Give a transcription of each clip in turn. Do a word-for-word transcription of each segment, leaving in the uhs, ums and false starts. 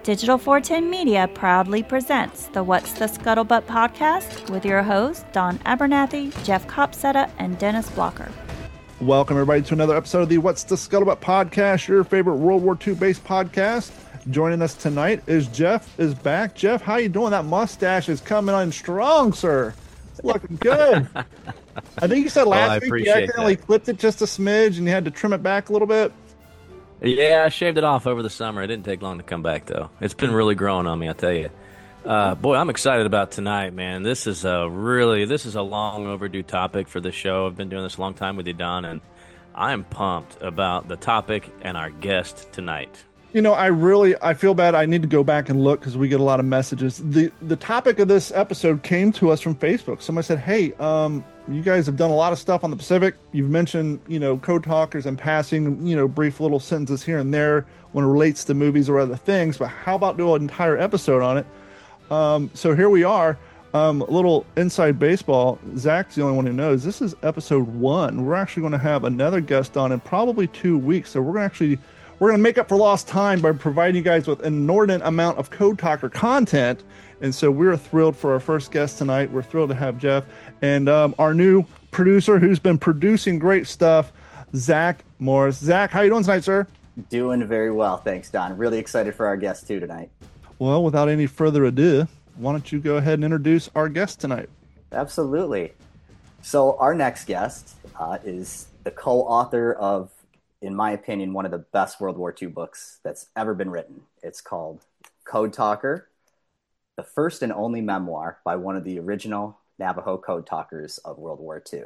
Digital four ten Media proudly presents the What's the Scuttlebutt podcast with your hosts, Don Abernathy, Jeff Copsetta, and Dennis Blocker. Welcome, everybody, to another episode of the What's the Scuttlebutt podcast, your favorite World War Two based podcast. Joining us tonight is Jeff is back. Jeff, how you doing? That mustache is coming on strong, sir. It's looking good. I think you said last well, week you accidentally that. clipped it just a smidge and you had to trim it back a little bit. Yeah, I shaved it off over the summer. It didn't take long to come back, though. It's been really growing on me, I'll tell you. Uh, boy, I'm excited about tonight, man. This is a really, this is a long overdue topic for the show. I've been doing this a long time with you, Don, and I'm pumped about the topic and our guest tonight. You know, I really, I feel bad. I need to go back and look because we get a lot of messages. The the topic of this episode came to us from Facebook. Somebody said, hey, um, you guys have done a lot of stuff on the Pacific. You've mentioned, you know, Code Talkers and passing, you know, brief little sentences here and there when it relates to movies or other things. But how about do an entire episode on it? Um, so here we are. Um, a little inside baseball. Zach's the only one who knows. This is episode one. We're actually going to have another guest on in probably two weeks. So we're going to actually... We're going to make up for lost time by providing you guys with an inordinate amount of Code Talker content. And so we're thrilled for our first guest tonight. We're thrilled to have Jeff and um, our new producer who's been producing great stuff, Zach Morris. Zach, how you doing tonight, sir? Doing very well. Thanks, Don. Really excited for our guest too tonight. Well, without any further ado, why don't you go ahead and introduce our guest tonight? Absolutely. So our next guest uh, is the co-author of, in my opinion, one of the best World War Two books that's ever been written. It's called Code Talker, the first and only memoir by one of the original Navajo Code Talkers of World War Two.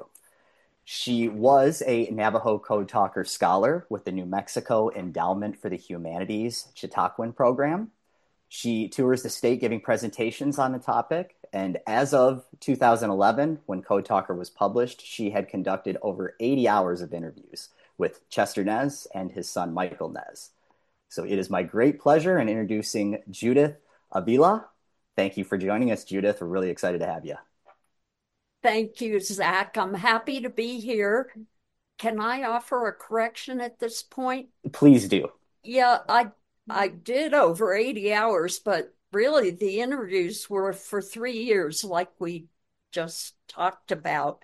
She was a Navajo Code Talker scholar with the New Mexico Endowment for the Humanities Chautauquan program. She tours the state giving presentations on the topic, and as of two thousand eleven, when Code Talker was published, she had conducted over eighty hours of interviews with Chester Nez and his son, Michael Nez. So it is my great pleasure in introducing Judith Avila. Thank you for joining us, Judith. We're really excited to have you. Thank you, Zach. I'm happy to be here. Can I offer a correction at this point? Please do. Yeah, I I did over eighty hours, but really the interviews were for three years like we just talked about.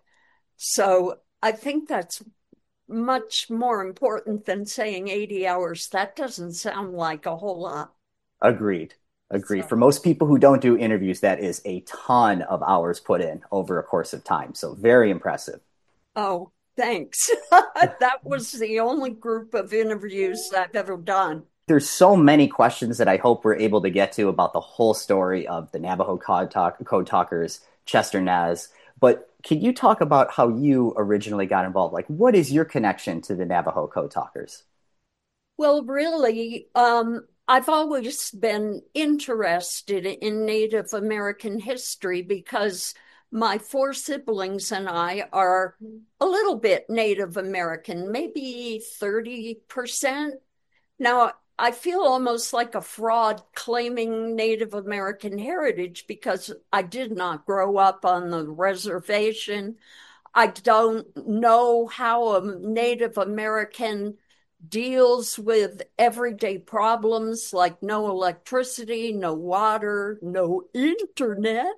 So I think that's much more important than saying eighty hours. That doesn't sound like a whole lot. Agreed. Agreed. So, for most people who don't do interviews, that is a ton of hours put in over a course of time. So very impressive. Oh, thanks. That was the only group of interviews I've ever done. There's so many questions that I hope we're able to get to about the whole story of the Navajo Code, Talk- Code Talkers, Chester Nez. But can you talk about how you originally got involved? Like, what is your connection to the Navajo Code Talkers? Well, really, um, I've always been interested in Native American history because my four siblings and I are a little bit Native American, maybe thirty percent. Now, I feel almost like a fraud claiming Native American heritage because I did not grow up on the reservation. I don't know how a Native American deals with everyday problems like no electricity, no water, no internet.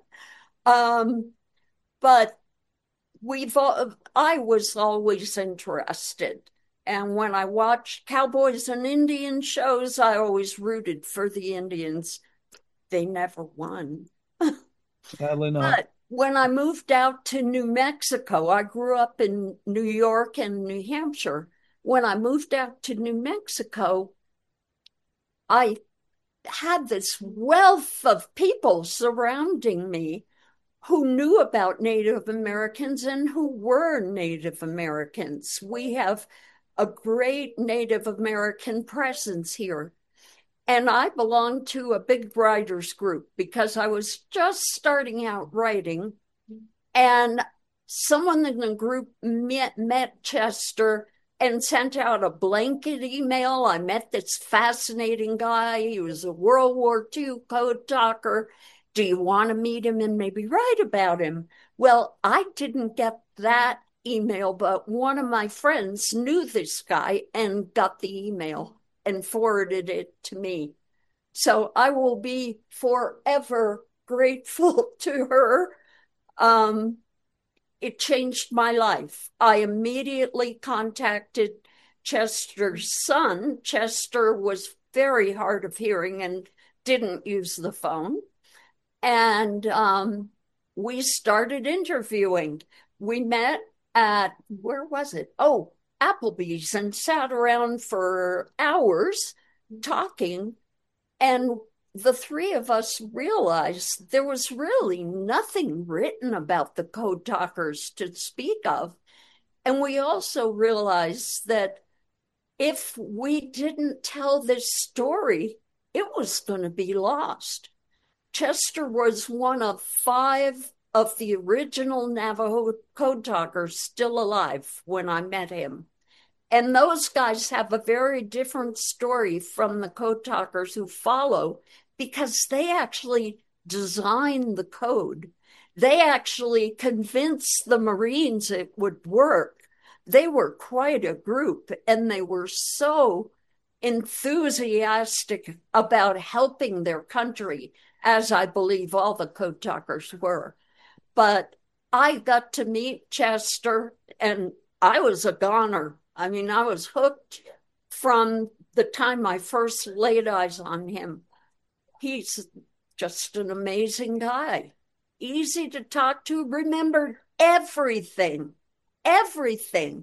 Um, but we've, I was always interested. And when I watched cowboys and Indian shows, I always rooted for the Indians. They never won. Sadly not. But when I moved out to New Mexico, I grew up in New York and New Hampshire. When I moved out to New Mexico, I had this wealth of people surrounding me who knew about Native Americans and who were Native Americans. We have a great Native American presence here. And I belonged to a big writers group because I was just starting out writing. And someone in the group met, met Chester and sent out a blanket email. I met this fascinating guy. He was a World War Two code talker. Do you want to meet him and maybe write about him? Well, I didn't get that email, but one of my friends knew this guy and got the email and forwarded it to me. So I will be forever grateful to her. Um, it changed my life. I immediately contacted Chester's son. Chester was very hard of hearing and didn't use the phone. And um, we started interviewing. We met at, where was it? Oh, Applebee's, and sat around for hours talking. And the three of us realized there was really nothing written about the Code Talkers to speak of. And we also realized that if we didn't tell this story, it was going to be lost. Chester was one of five of the original Navajo Code Talkers still alive when I met him. And those guys have a very different story from the Code Talkers who follow, because they actually designed the code. They actually convinced the Marines it would work. They were quite a group, and they were so enthusiastic about helping their country, as I believe all the Code Talkers were. But I got to meet Chester, and I was a goner. I mean, I was hooked from the time I first laid eyes on him. He's just an amazing guy. Easy to talk to, remembered everything, everything.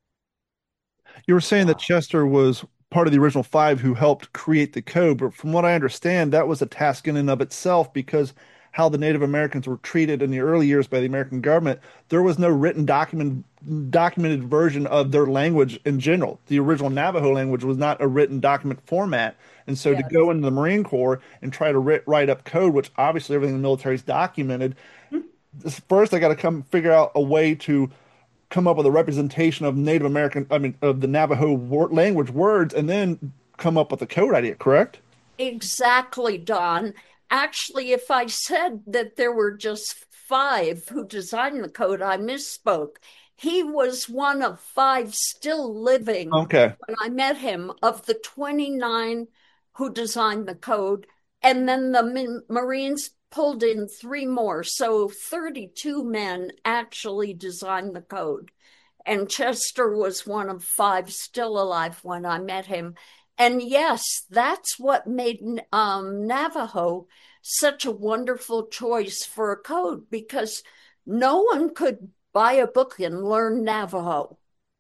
You were saying that Chester was part of the original five who helped create the code, but from what I understand, that was a task in and of itself, because how the Native Americans were treated in the early years by the American government, there was no written document, documented version of their language in general. The original Navajo language was not a written document format. And so yes. to go into the Marine Corps and try to write, write up code, which obviously everything in the military is documented, mm-hmm. first they got to come figure out a way to come up with a representation of Native American, I mean, of the Navajo wor- language words, and then come up with a code idea, correct? Exactly, Don. Actually, if I said that there were just five who designed the code, I misspoke. He was one of five still living okay. when I met him, of the twenty-nine who designed the code. And then the Marines pulled in three more. So thirty-two men actually designed the code. And Chester was one of five still alive when I met him. And yes, that's what made um, Navajo such a wonderful choice for a code, because no one could buy a book and learn Navajo.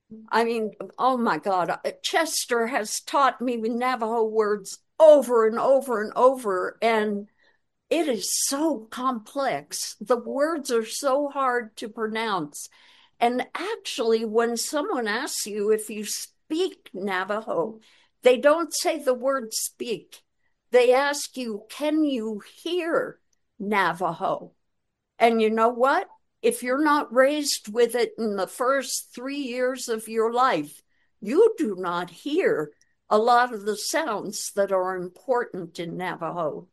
I mean, oh my God, Chester has taught me Navajo words over and over and over, and it is so complex. The words are so hard to pronounce. And actually, when someone asks you if you speak Navajo, they don't say the word speak. They ask you, can you hear Navajo? And you know what? If you're not raised with it in the first three years of your life, you do not hear a lot of the sounds that are important in Navajo.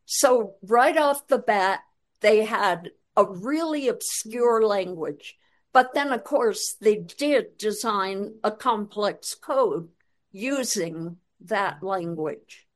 So right off the bat, they had a really obscure language. But then, of course, they did design a complex code using that language.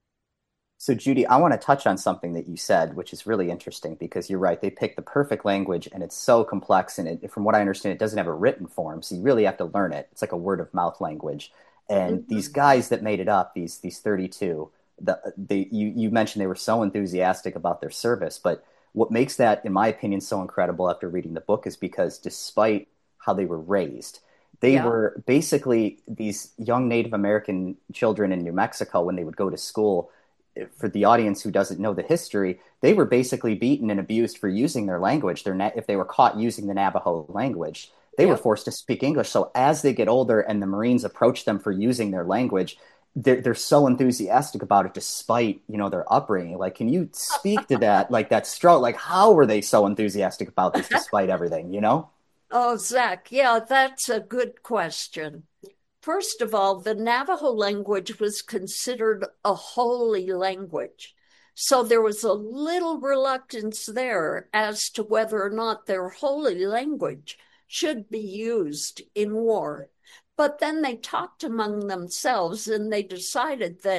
So, Judy, I want to touch on something that you said, which is really interesting, because you're right. They picked the perfect language, and it's so complex. And it, from what I understand, it doesn't have a written form. So you really have to learn it. It's like a word of mouth language. And mm-hmm. these guys that made it up, these these thirty-two, the, they, you, you mentioned they were so enthusiastic about their service. But what makes that, in my opinion, so incredible after reading the book is because despite how they were raised, they yeah. were basically these young Native American children in New Mexico when they would go to school. For the audience who doesn't know the history, they were basically beaten and abused for using their language. Their na- if they were caught using the Navajo language, they yep. were forced to speak English. So as they get older and the Marines approach them for using their language, they're, they're so enthusiastic about it despite, you know, their upbringing. Like, can you speak to that, like that struggle? Like, how were they so enthusiastic about this despite everything, you know? Oh, Zach, yeah, that's a good question. First of all, the Navajo language was considered a holy language. So there was a little reluctance there as to whether or not their holy language should be used in war. But then they talked among themselves and they decided that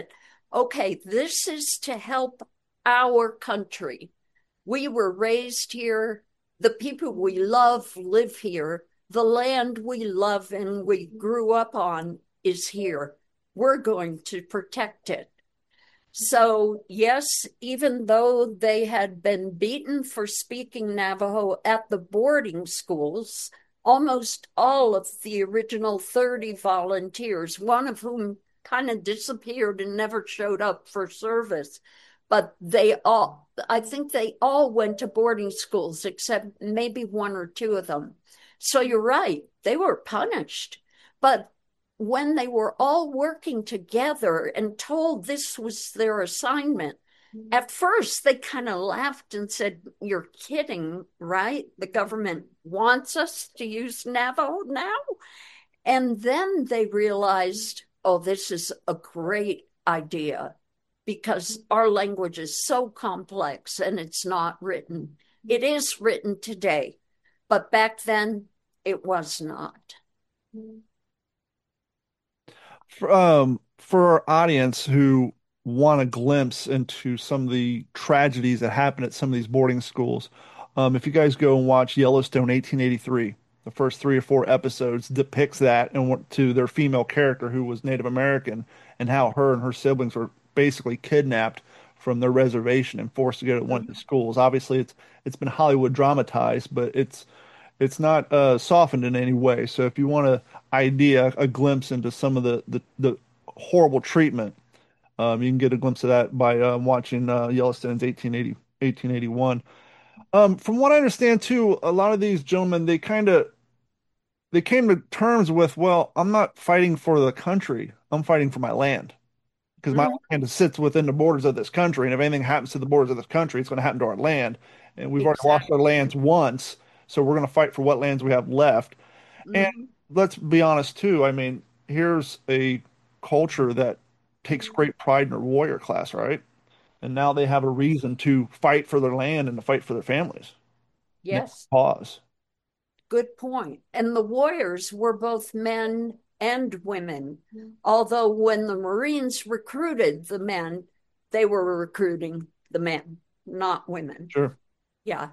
okay, this is to help our country. We were raised here. The people we love live here. The land we love and we grew up on is here. We're going to protect it. So, yes, even though they had been beaten for speaking Navajo at the boarding schools, almost all of the original thirty volunteers, one of whom kind of disappeared and never showed up for service, but they all, I think they all went to boarding schools, except maybe one or two of them. So you're right, they were punished. But when they were all working together and told this was their assignment, at first they kind of laughed and said, "You're kidding, right? The government wants us to use Navajo now?" And then they realized, oh, this is a great idea because our language is so complex and it's not written. It is written today, but back then it was not. For, um, for our audience who want a glimpse into some of the tragedies that happen at some of these boarding schools, um, if you guys go and watch Yellowstone eighteen eighty-three, the first three or four episodes depicts that and went to their female character who was Native American and how her and her siblings were basically kidnapped from their reservation and forced to go to one of the schools. Obviously, it's it's been Hollywood dramatized, but it's it's not uh, softened in any way. So if you want an idea, a glimpse into some of the the, the horrible treatment, um, you can get a glimpse of that by uh, watching uh, Yellowstone's eighteen eighty, eighteen eighty-one. Um, from what I understand too, a lot of these gentlemen, they kind of they came to terms with, well, I'm not fighting for the country. I'm fighting for my land because my Mhm. land sits within the borders of this country. And if anything happens to the borders of this country, it's going to happen to our land. And we've already lost our Exactly. lands once. So we're going to fight for what lands we have left. And Mhm. let's be honest too. I mean, here's a culture that takes great pride in their warrior class, right? And now they have a reason to fight for their land and to fight for their families. And Yes. pause. Good point. And the warriors were both men and women. Although when the Marines recruited the men, they were recruiting the men, not women. Sure. Yeah.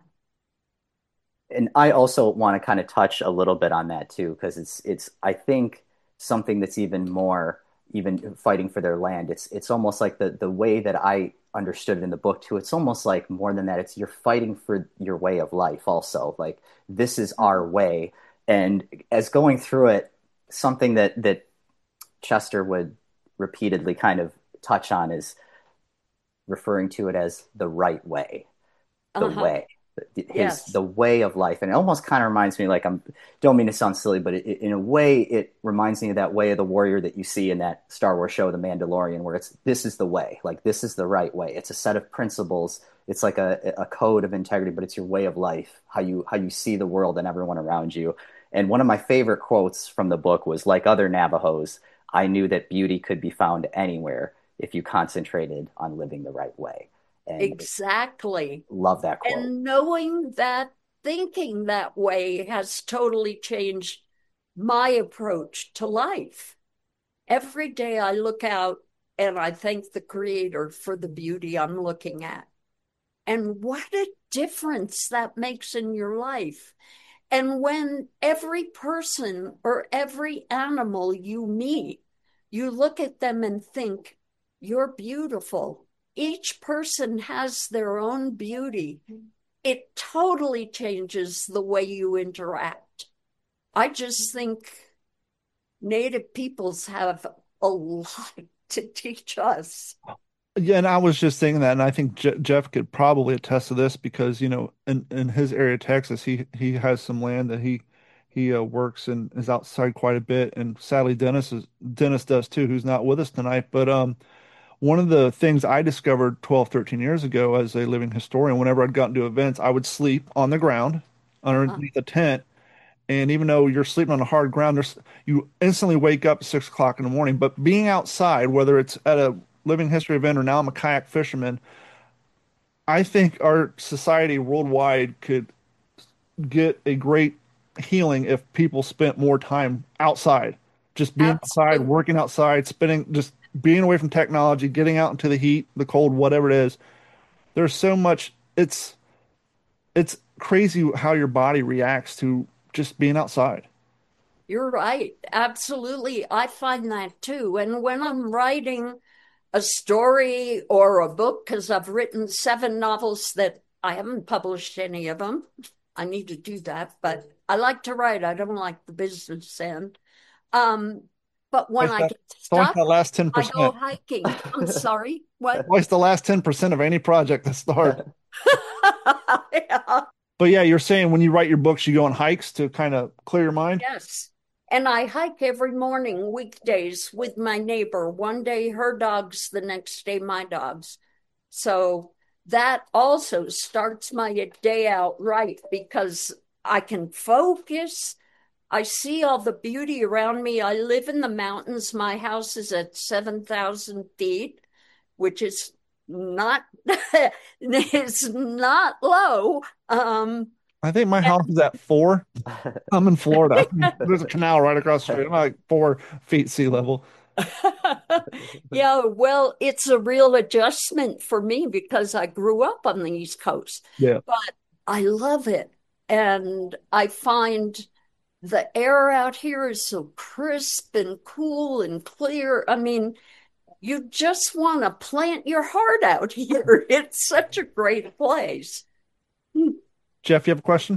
And I also want to kind of touch a little bit on that too, because it's it's I think something that's even more even fighting for their land. It's it's almost like the the way that I understood it in the book too. It's almost like more than that. It's you're fighting for your way of life also. Like this is our way. And as going through it, something that that Chester would repeatedly kind of touch on is referring to it as the right way, the Uh-huh. way, his Yes. the way of life, and it almost kind of reminds me, like I'm don't mean to sound silly, but it, in a way, it reminds me of that way of the warrior that you see in that Star Wars show, The Mandalorian, where it's this is the way, like this is the right way. It's a set of principles. It's like a, a code of integrity, but it's your way of life, how you how you see the world and everyone around you. And one of my favorite quotes from the book was, like other Navajos, I knew that beauty could be found anywhere if you concentrated on living the right way. And Exactly. love that quote. And knowing that, thinking that way has totally changed my approach to life. Every day I look out and I thank the Creator for the beauty I'm looking at. And what a difference that makes in your life. And when every person or every animal you meet, you look at them and think, you're beautiful. Each person has their own beauty. It totally changes the way you interact. I just think Native peoples have a lot to teach us. Yeah, and I was just thinking that, and I think Je Jeff could probably attest to this because, you know, in in his area of Texas, he he has some land that he he uh, works and is outside quite a bit, and sadly, Dennis is Dennis does too, who's not with us tonight. But um, one of the things I discovered twelve, thirteen years ago as a living historian, whenever I'd gotten to events, I would sleep on the ground Uh-huh. underneath a tent. And even though you're sleeping on the hard ground, there's you instantly wake up at six o'clock in the morning. But being outside, whether it's at a living history event or now I'm a kayak fisherman, I think our society worldwide could get a great healing if people spent more time outside, just being outside, Absolutely. working outside, spending just being away from technology, getting out into the heat, the cold, whatever it is, there's so much. It's it's crazy how your body reacts to just being outside. You're right. Absolutely. I find that too. And when I'm writing a story or a book, because I've written seven novels that I haven't published any of them. I need to do that, but I like to write. I don't like the business end. Um, but when Waste I that, get waste stuck, that last ten I go percent. hiking. I'm sorry. What? Waste the last ten percent of any project to start. Yeah. But yeah, you're saying when you write your books, you go on hikes to kind of clear your mind? Yes. And I hike every morning, weekdays, with my neighbor. One day her dogs, the next day my dogs. So that also starts my day out right because I can focus. I see all the beauty around me. I live in the mountains. My house is at seven thousand feet, which is not it's not low. Um, I think my house is at four. I'm in Florida. There's a canal right across the street. I'm like four feet sea level. Yeah, well, it's a real adjustment for me because I grew up on the East Coast, Yeah. but I love it. And I find the air out here is so crisp and cool and clear. I mean, you just want to plant your heart out here. It's such a great place. Jeff, you have a question?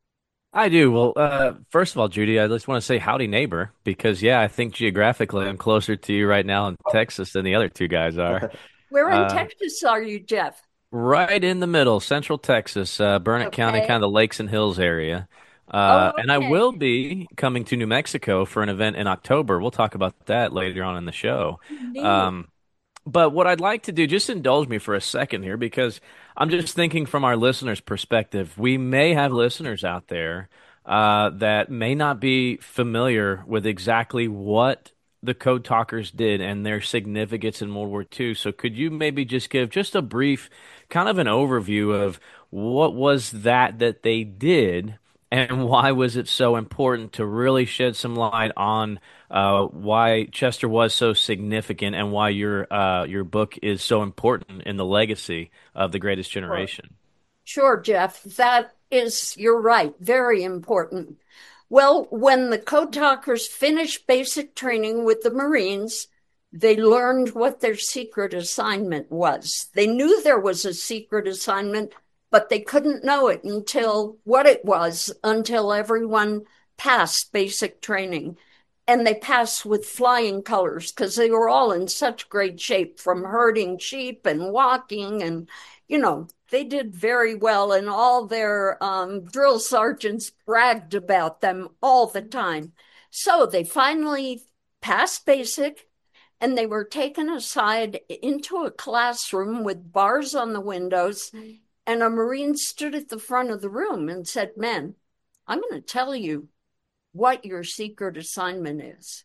I do. Well, uh, first of all, Judy, I just want to say howdy, neighbor, because yeah, I think geographically I'm closer to you right now in Texas than the other two guys are. Where in Uh, Texas are you, Jeff? right in the middle, Central Texas, uh, Burnett County, Okay. kind of the Lakes and Hills area. Uh, Oh, and I okay. will be coming to New Mexico for an event in October. We'll talk about that later on in the show. Neat. Um, But what I'd like to do, just indulge me for a second here, because I'm just thinking from our listeners' perspective. We may have listeners out there uh, that may not be familiar with exactly what the Code Talkers did and their significance in World War Two. So could you maybe just give just a brief kind of an overview of what was that that they did? And why was it so important to really shed some light on uh, why Chester was so significant and why your uh, your book is so important in the legacy of the Greatest Sure. Generation? Sure, Jeff. That is, you're right, very important. Well, when the Code Talkers finished basic training with the Marines, they learned what their secret assignment was. They knew there was a secret assignment, but they couldn't know it until what it was until everyone passed basic training. And they passed with flying colors because they were all in such great shape from herding sheep and walking. And, you know, they did very well. And all their um, drill sergeants bragged about them all the time. So they finally passed basic and they were taken aside into a classroom with bars on the windows. And a Marine stood at the front of the room and said, "Men, I'm going to tell you what your secret assignment is."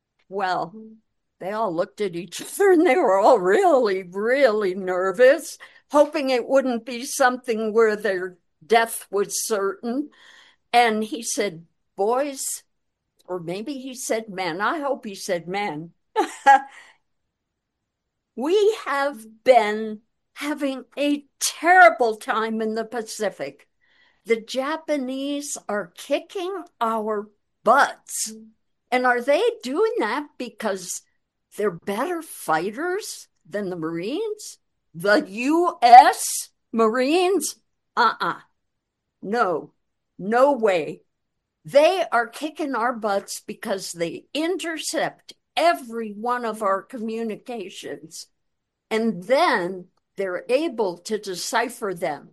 Well, they all looked at each other and they were all really, really nervous, hoping it wouldn't be something where their death was certain. And he said, "Boys," or maybe he said men, I hope he said men, "we have been having a terrible time in the Pacific. The Japanese are kicking our butts. And are they doing that because they're better fighters than the Marines? The U S Marines? Uh-uh. No, no way. They are kicking our butts because they intercept every one of our communications. And then they're able to decipher them."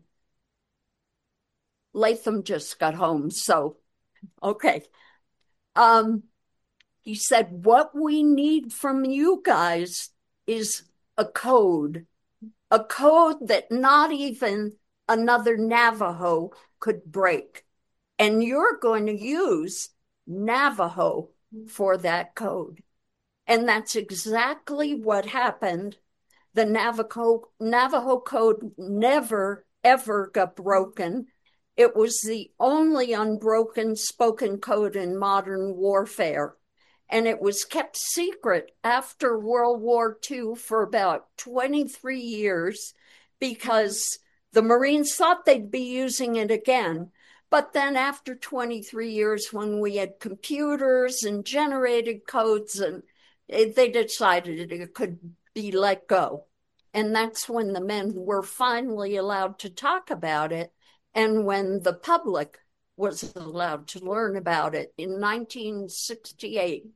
Latham just got home, so okay. Um, he said, "What we need from you guys is a code, a code that not even another Navajo could break. And you're going to use Navajo for that code." And that's exactly what happened. The Navajo, Navajo code never, ever got broken. It was the only unbroken spoken code in modern warfare. And it was kept secret after World War Two for about twenty-three years because the Marines thought they'd be using it again. But then after twenty-three years, when we had computers and generated codes, and they decided it could be let go. And that's when the men were finally allowed to talk about it, and when the public was allowed to learn about it in nineteen sixty-eight.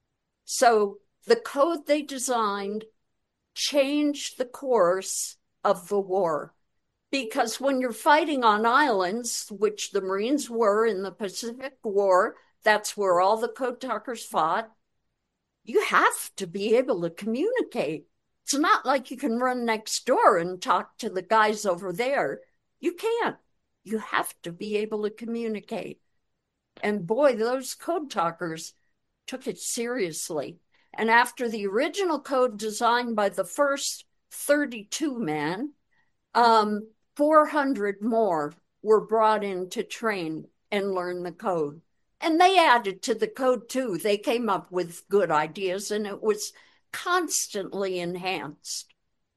So the code they designed changed the course of the war. Because when you're fighting on islands, which the Marines were in the Pacific War, that's where all the code talkers fought, you have to be able to communicate. It's not like you can run next door and talk to the guys over there. You can't. You have to be able to communicate. And boy, those code talkers took it seriously. And after the original code designed by the first thirty-two men, um, four hundred more were brought in to train and learn the code. And they added to the code too. They came up with good ideas, and it was constantly enhanced.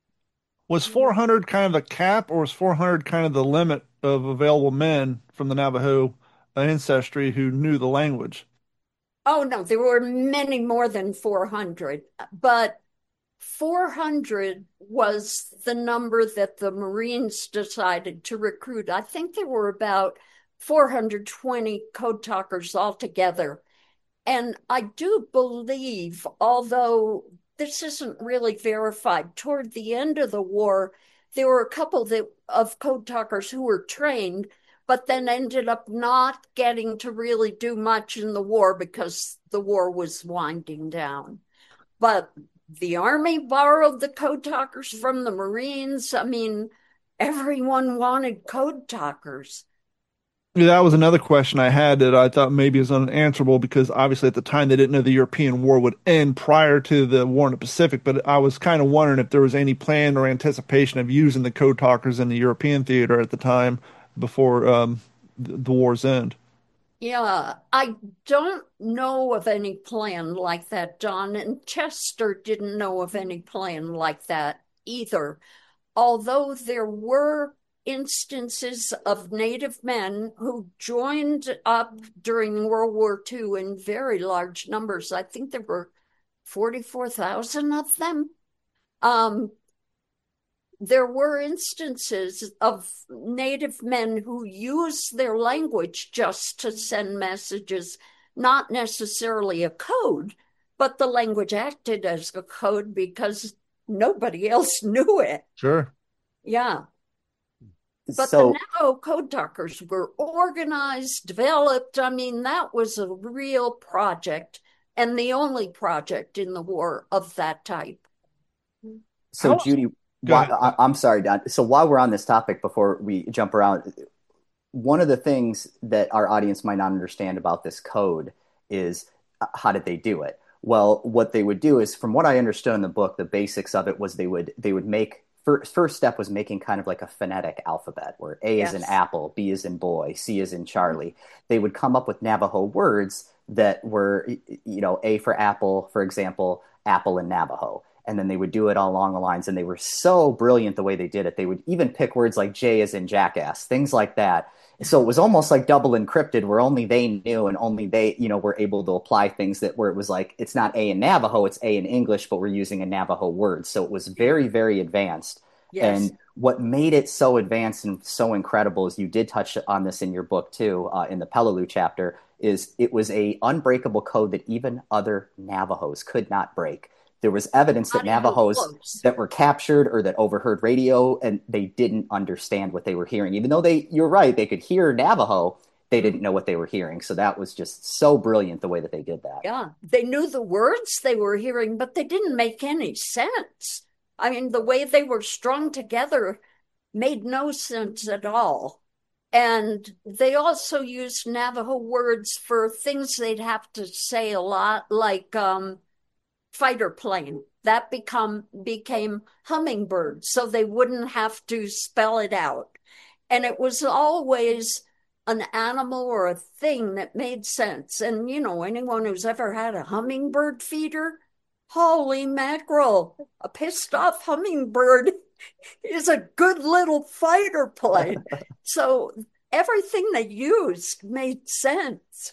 Was four hundred kind of the cap, or was four hundred kind of the limit of available men from the Navajo ancestry who knew the language? Oh, no, there were many more than four hundred, but four hundred was the number that the Marines decided to recruit. I think there were about four hundred twenty code talkers altogether. And I do believe, although this isn't really verified, toward the end of the war, there were a couple that, of code talkers who were trained, but then ended up not getting to really do much in the war because the war was winding down. But the Army borrowed the code talkers from the Marines. I mean, everyone wanted code talkers. Yeah, that was another question I had that I thought maybe is unanswerable, because obviously at the time they didn't know the European war would end prior to the war in the Pacific. But I was kind of wondering if there was any plan or anticipation of using the code talkers in the European theater at the time before um, the, the war's end. Yeah, I don't know of any plan like that, Don, and Chester didn't know of any plan like that either. Although there were instances of Native men who joined up during World War Two in very large numbers. I think there were forty-four thousand of them. Um, there were instances of Native men who used their language just to send messages, not necessarily a code, but the language acted as a code because nobody else knew it. Sure. Yeah. But So, the Navajo code talkers were organized, developed. I mean, that was a real project, and the only project in the war of that type. so How- Judy, Go why, ahead. I, I'm sorry, Don. So while we're on this topic, before we jump around, one of the things that our audience might not understand about this code is uh, how did they do it? Well, what they would do is, from what I understood in the book, the basics of it was they would they would make first first step was making kind of like a phonetic alphabet where A is in Yes. apple, B is in boy, C is in Charlie. They would come up with Navajo words that were, you know, A for apple, for example, apple in Navajo. And then they would do it all along the lines. And they were so brilliant the way they did it. They would even pick words like J as in jackass, things like that. So it was almost like double encrypted, where only they knew and only they, you know, were able to apply things that where it was like, it's not A in Navajo, it's A in English, but we're using a Navajo word. So it was very, very advanced. Yes. And what made it so advanced and so incredible, is you did touch on this in your book too, uh, in the Peleliu chapter, is it was a unbreakable code that even other Navajos could not break. There was evidence that Not even Navajos close. that were captured or that overheard radio, and they didn't understand what they were hearing. Even though they, you're right, they could hear Navajo, they didn't know what they were hearing. So that was just so brilliant the way that they did that. Yeah, they knew the words they were hearing, but they didn't make any sense. I mean, the way they were strung together made no sense at all. And they also used Navajo words for things they'd have to say a lot, like um, fighter plane. That become became hummingbird, so they wouldn't have to spell it out. And it was always an animal or a thing that made sense. And, you know, anyone who's ever had a hummingbird feeder, holy mackerel, a pissed off hummingbird is a good little fighter plane. So everything they used made sense.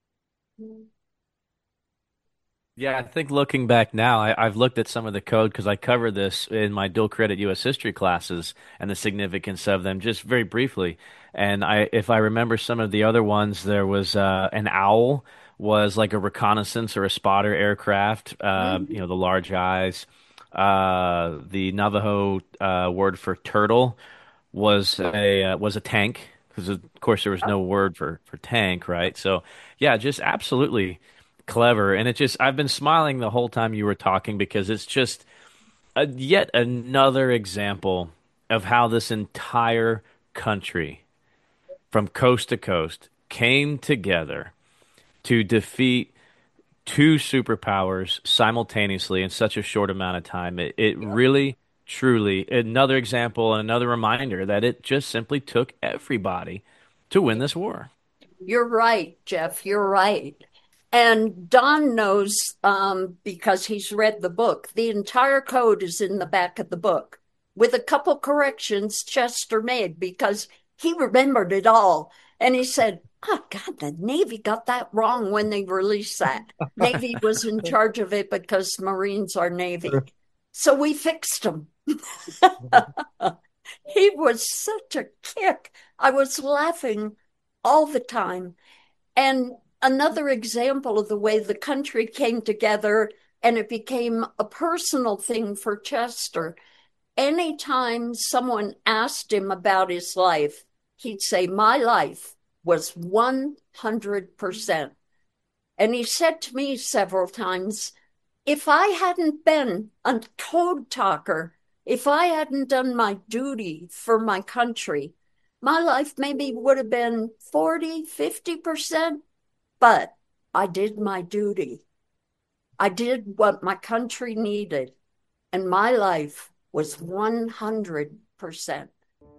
Yeah, I think looking back now, I, I've looked at some of the code because I covered this in my dual credit U S history classes and the significance of them just very briefly. And I, if I remember some of the other ones, there was uh, an owl was like a reconnaissance or a spotter aircraft. Uh, Mm-hmm. you know, the large eyes. Uh, the Navajo uh, word for turtle was a uh, was a tank because of course there was no word for for tank, right? So yeah, just absolutely clever. And it just I've been smiling the whole time you were talking because it's just a, yet another example of how this entire country from coast to coast came together to defeat two superpowers simultaneously in such a short amount of time. It, it really, truly, another example and another reminder that it just simply took everybody to win this war. You're right, Jeff. You're right. And Don knows um, because he's read the book. The entire code is in the back of the book with a couple corrections Chester made because he remembered it all. And he said, oh, God, the Navy got that wrong when they released that. Navy was in charge of it because Marines are Navy. So we fixed him. He was such a kick. I was laughing all the time. And another example of the way the country came together and it became a personal thing for Chester. Anytime someone asked him about his life, he'd say, my life was one hundred percent. And he said to me several times, if I hadn't been a code talker, if I hadn't done my duty for my country, my life maybe would have been forty, fifty percent, but I did my duty. I did what my country needed, and my life was one hundred percent.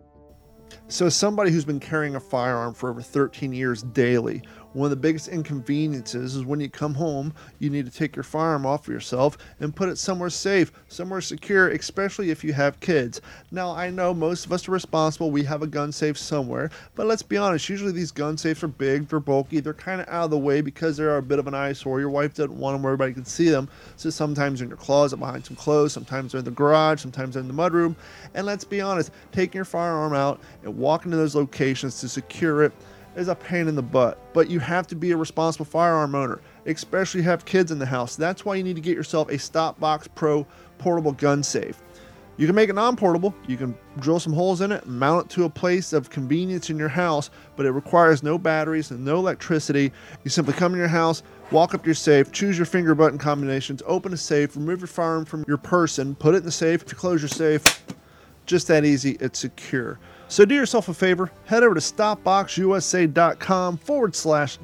So, as somebody who's been carrying a firearm for over thirteen years daily, one of the biggest inconveniences is when you come home, you need to take your firearm off of yourself and put it somewhere safe, somewhere secure, especially if you have kids. Now, I know most of us are responsible. We have a gun safe somewhere, but let's be honest, usually these gun safes are big, they're bulky, they're kind of out of the way because they're a bit of an eyesore. Your wife doesn't want them where everybody can see them, so sometimes they're in your closet behind some clothes, sometimes they're in the garage, sometimes they're in the mudroom. And let's be honest, taking your firearm out and walking to those locations to secure it is a pain in the butt, but you have to be a responsible firearm owner, especially if you have kids in the house. That's why you need to get yourself a StopBox Pro portable gun safe. You can make it non-portable. You can drill some holes in it and mount it to a place of convenience in your house, but it requires no batteries and no electricity. You simply come in your house, walk up to your safe, choose your finger button combinations, open a safe, remove your firearm from your person, put it in the safe. If you close your safe, just that easy, it's secure. So do yourself a favor, head over to stopboxusa.com forward slash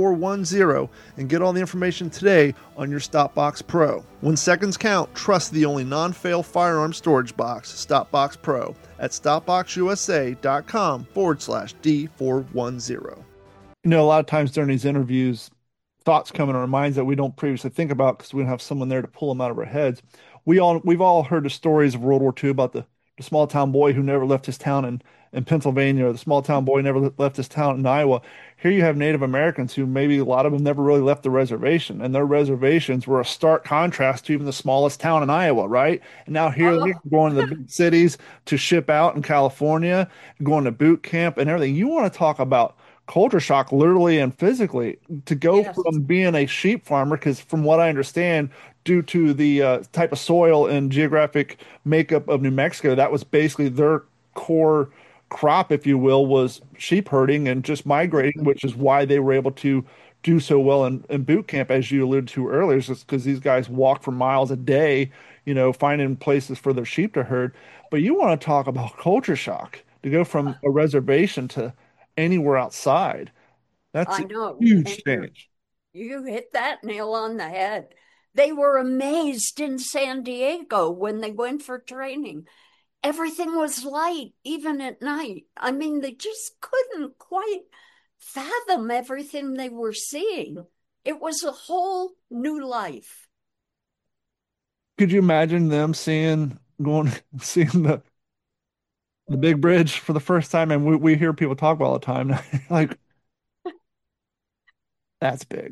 D410 and get all the information today on your StopBox Pro. When seconds count, trust the only non-fail firearm storage box, StopBox Pro, at stopboxusa.com forward slash D410. You know, a lot of times during these interviews, thoughts come in our minds that we don't previously think about because we don't have someone there to pull them out of our heads. We all, we've all heard the stories of World War Two about the the small town boy who never left his town in, in Pennsylvania, or the small town boy never left his town in Iowa. Here you have Native Americans who maybe a lot of them never really left the reservation, and their reservations were a stark contrast to even the smallest town in Iowa, right? And now here Oh. they're going to the big cities to ship out in California, going to boot camp and everything. You want to talk about culture shock, literally and physically, to go Yes. from being a sheep farmer, because from what I understand, due to the uh, type of soil and geographic makeup of New Mexico, that was basically their core crop, if you will, was sheep herding and just migrating, which is why they were able to do so well in, in boot camp, as you alluded to earlier, just because these guys walk for miles a day, you know, finding places for their sheep to herd. But you want to talk about culture shock, to go from a reservation to anywhere outside. That's I a know. huge And change. you hit that nail on the head. They were amazed in San Diego when they went for training. Everything was light, even at night. I mean, they just couldn't quite fathom everything they were seeing. It was a whole new life. Could you imagine them seeing going seeing the the big bridge for the first time? And we, we hear people talk about it all the time. Like, that's big.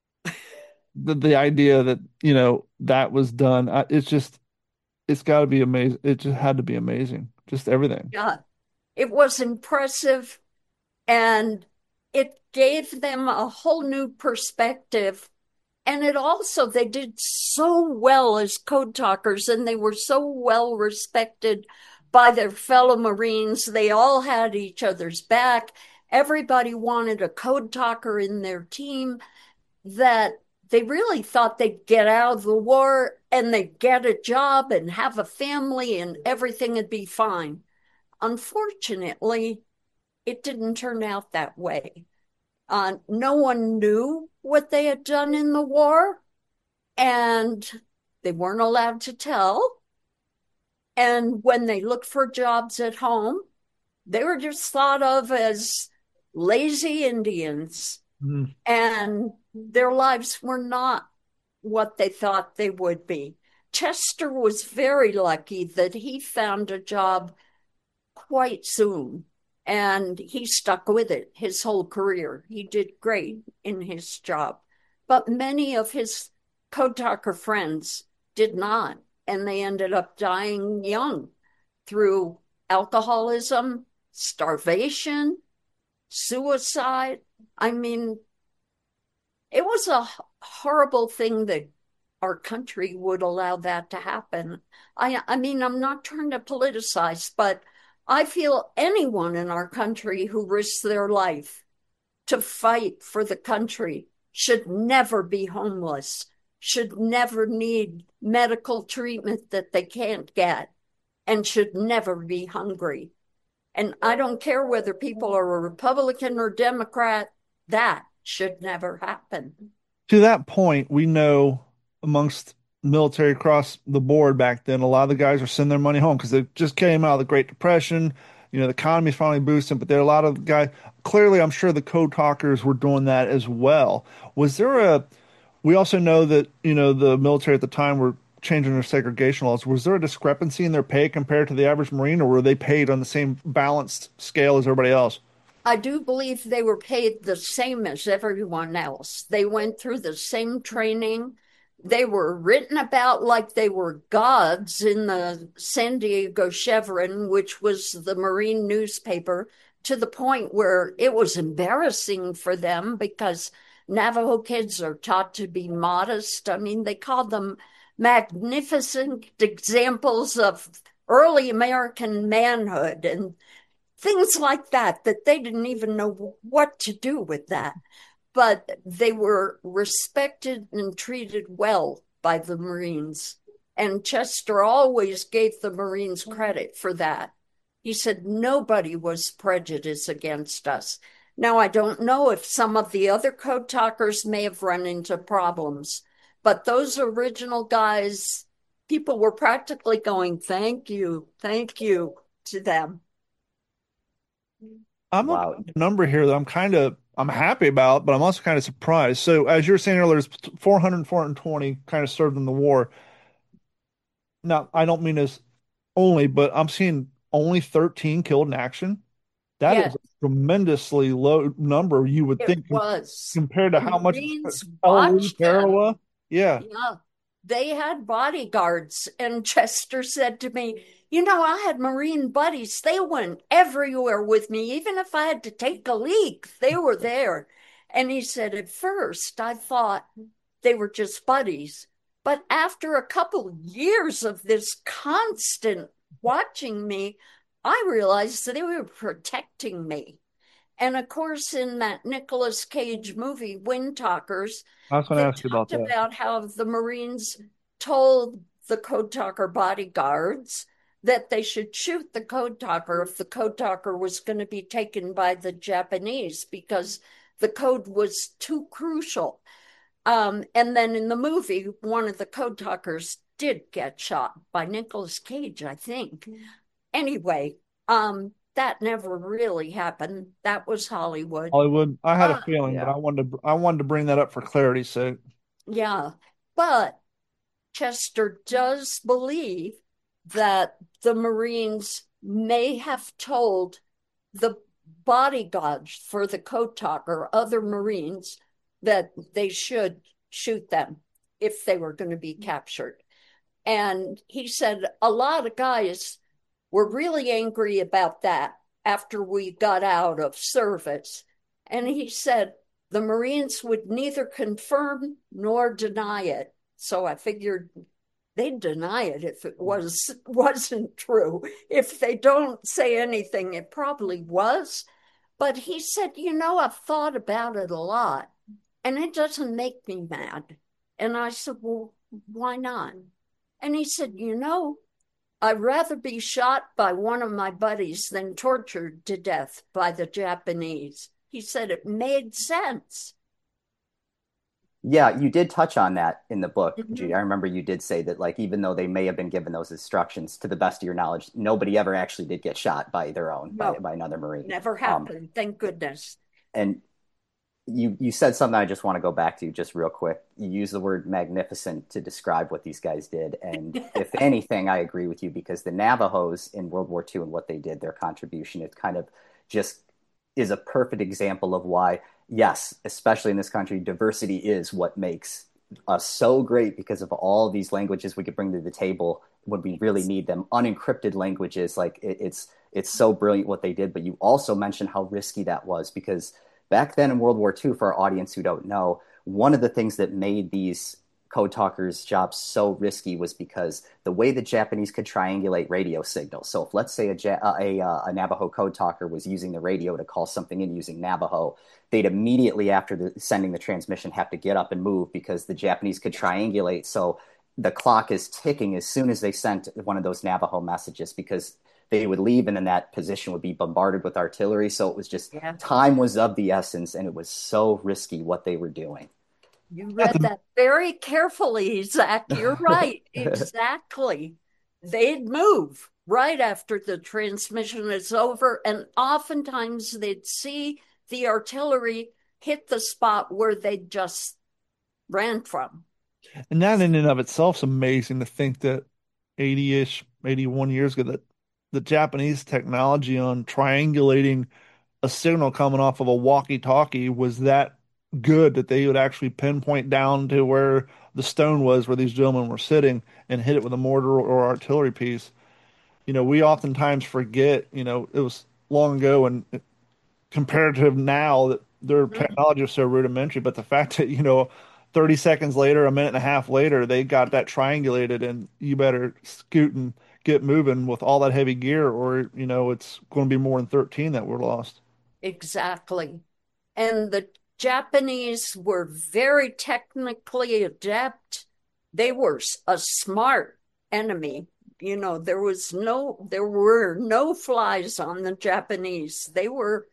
The the idea that, you know, that was done, I, it's just it's got to be amazing. It just had to be amazing. Just everything. Yeah, it was impressive, and it gave them a whole new perspective. And it also, they did so well as code talkers, and they were so well respected by their fellow Marines. They all had each other's back. Everybody wanted a code talker in their team, that they really thought they'd get out of the war and they'd get a job and have a family and everything would be fine. Unfortunately, it didn't turn out that way. Uh, no one knew what they had done in the war, and they weren't allowed to tell. And when they looked for jobs at home, they were just thought of as lazy Indians. Mm. And their lives were not what they thought they would be. Chester was very lucky that he found a job quite soon, and he stuck with it his whole career. He did great in his job. But many of his code talker friends did not, and they ended up dying young through alcoholism, starvation, suicide. I mean, it was a horrible thing that our country would allow that to happen. I, I mean, I'm not trying to politicize, but I feel anyone in our country who risks their life to fight for the country should never be homeless, should never need medical treatment that they can't get, and should never be hungry. And I don't care whether people are a Republican or Democrat, that should never happen. To that point, we know amongst military across the board back then, a lot of the guys are sending their money home because they just came out of the Great Depression. You know, the economy's finally boosting, but there are a lot of guys. Clearly, I'm sure the code talkers were doing that as well. Was there a, we also know that, you know, the military at the time were changing their segregation laws. Was there a discrepancy in their pay compared to the average Marine, or were they paid on the same balanced scale as everybody else? I do believe they were paid the same as everyone else. They went through the same training. They were written about like they were gods in the San Diego Chevron, which was the Marine newspaper, to the point where it was embarrassing for them because Navajo kids are taught to be modest. I mean, they called them magnificent examples of early American manhood and things like that, that they didn't even know what to do with that. But they were respected and treated well by the Marines. And Chester always gave the Marines credit for that. He said nobody was prejudiced against us. Now, I don't know if some of the other code talkers may have run into problems, but those original guys, people were practically going, thank you, thank you to them. I'm wow. looking at a number here that I'm kind of I'm happy about, but I'm also kind of surprised. So as you were saying earlier, it's four hundred, four hundred twenty kind of served in the war. Now, I don't mean this only, but I'm seeing only thirteen killed in action. That yes. is a tremendously low number, you would it think, was. compared to the how Marines much Tarawa. Yeah. Yeah. They had bodyguards, and Chester said to me, you know, I had Marine buddies. They went everywhere with me. Even if I had to take a leak, they were there. And he said, at first, I thought they were just buddies. But after a couple years of this constant watching me, I realized that they were protecting me. And of course, in that Nicolas Cage movie, Wind Talkers, I was going to ask you about that. About how the Marines told the code talker bodyguards that they should shoot the code talker if the code talker was going to be taken by the Japanese because the code was too crucial. Um, and then in the movie, one of the code talkers did get shot by Nicolas Cage, I think. Anyway, um, that never really happened. That was Hollywood. Hollywood. I had a Uh, feeling, but Yeah. I wanted to I wanted to bring that up for clarity's sake. yeah. But Chester does believe that the Marines may have told the bodyguards for the code talker, other Marines, that they should shoot them if they were going to be captured. And he said a lot of guys were really angry about that after we got out of service. And he said the Marines would neither confirm nor deny it. So I figured they'd deny it if it was wasn't true. If they don't say anything, it probably was. But he said, you know, I've thought about it a lot, and it doesn't make me mad. And I said, well, why not? And he said, you know, I'd rather be shot by one of my buddies than tortured to death by the Japanese. He said it made sense. Yeah, you did touch on that in the book, Mhm. Judy. I remember you did say that, like, even though they may have been given those instructions, to the best of your knowledge, nobody ever actually did get shot by their own, by, No, by another Marine. never Um, happened. Thank goodness. and you you said something I just want to go back to just real quick. You used the word magnificent to describe what these guys did. And if anything, I agree with you, because the Navajos in World War Two and what they did, their contribution, it kind of just is a perfect example of why, yes, especially in this country, diversity is what makes us so great, because of all these languages we could bring to the table when we really need them. Unencrypted languages, like it, it's it's so brilliant what they did. But you also mentioned how risky that was, because back then in World War Two, for our audience who don't know, one of the things that made these code talkers' jobs so risky was because the way the Japanese could triangulate radio signals. So if, let's say, a, a, a Navajo code talker was using the radio to call something in using Navajo, they'd immediately, after the, sending the transmission, have to get up and move, because the Japanese could triangulate. So the clock is ticking as soon as they sent one of those Navajo messages, because they would leave and then that position would be bombarded with artillery. So it was just, Yeah. time was of the essence, and it was so risky what they were doing. You read that very carefully, Zach. You're right. Exactly. They'd move right after the transmission is over, and oftentimes they'd see the artillery hit the spot where they just ran from. And that in and of itself is amazing to think that eighty-ish, eighty-one years ago, that the Japanese technology on triangulating a signal coming off of a walkie-talkie was that good, that they would actually pinpoint down to where the stone was where these gentlemen were sitting and hit it with a mortar or artillery piece. You know, we oftentimes forget, you know, it was long ago and comparative now that their Mhm. technology is so rudimentary, but the fact that, you know, thirty seconds later, a minute and a half later, they got that triangulated, and you better scoot and get moving with all that heavy gear, or, you know, it's going to be more than thirteen that were lost. Exactly. And the Japanese were very technically adept. They were a smart enemy. You know, there was no, there were no flies on the Japanese. They were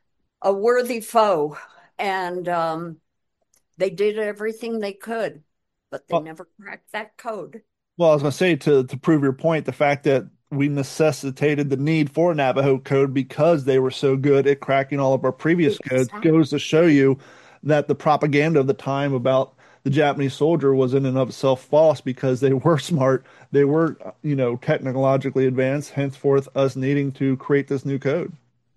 a worthy foe, and um, they did everything they could, but they Well, never cracked that code. well, I was going to say, to to prove your point, the fact that we necessitated the need for a Navajo code because they were so good at cracking all of our previous codes Exactly. goes to show you that the propaganda of the time about the Japanese soldier was in and of itself false, because they were smart, they were, you know, technologically advanced, henceforth us needing to create this new code.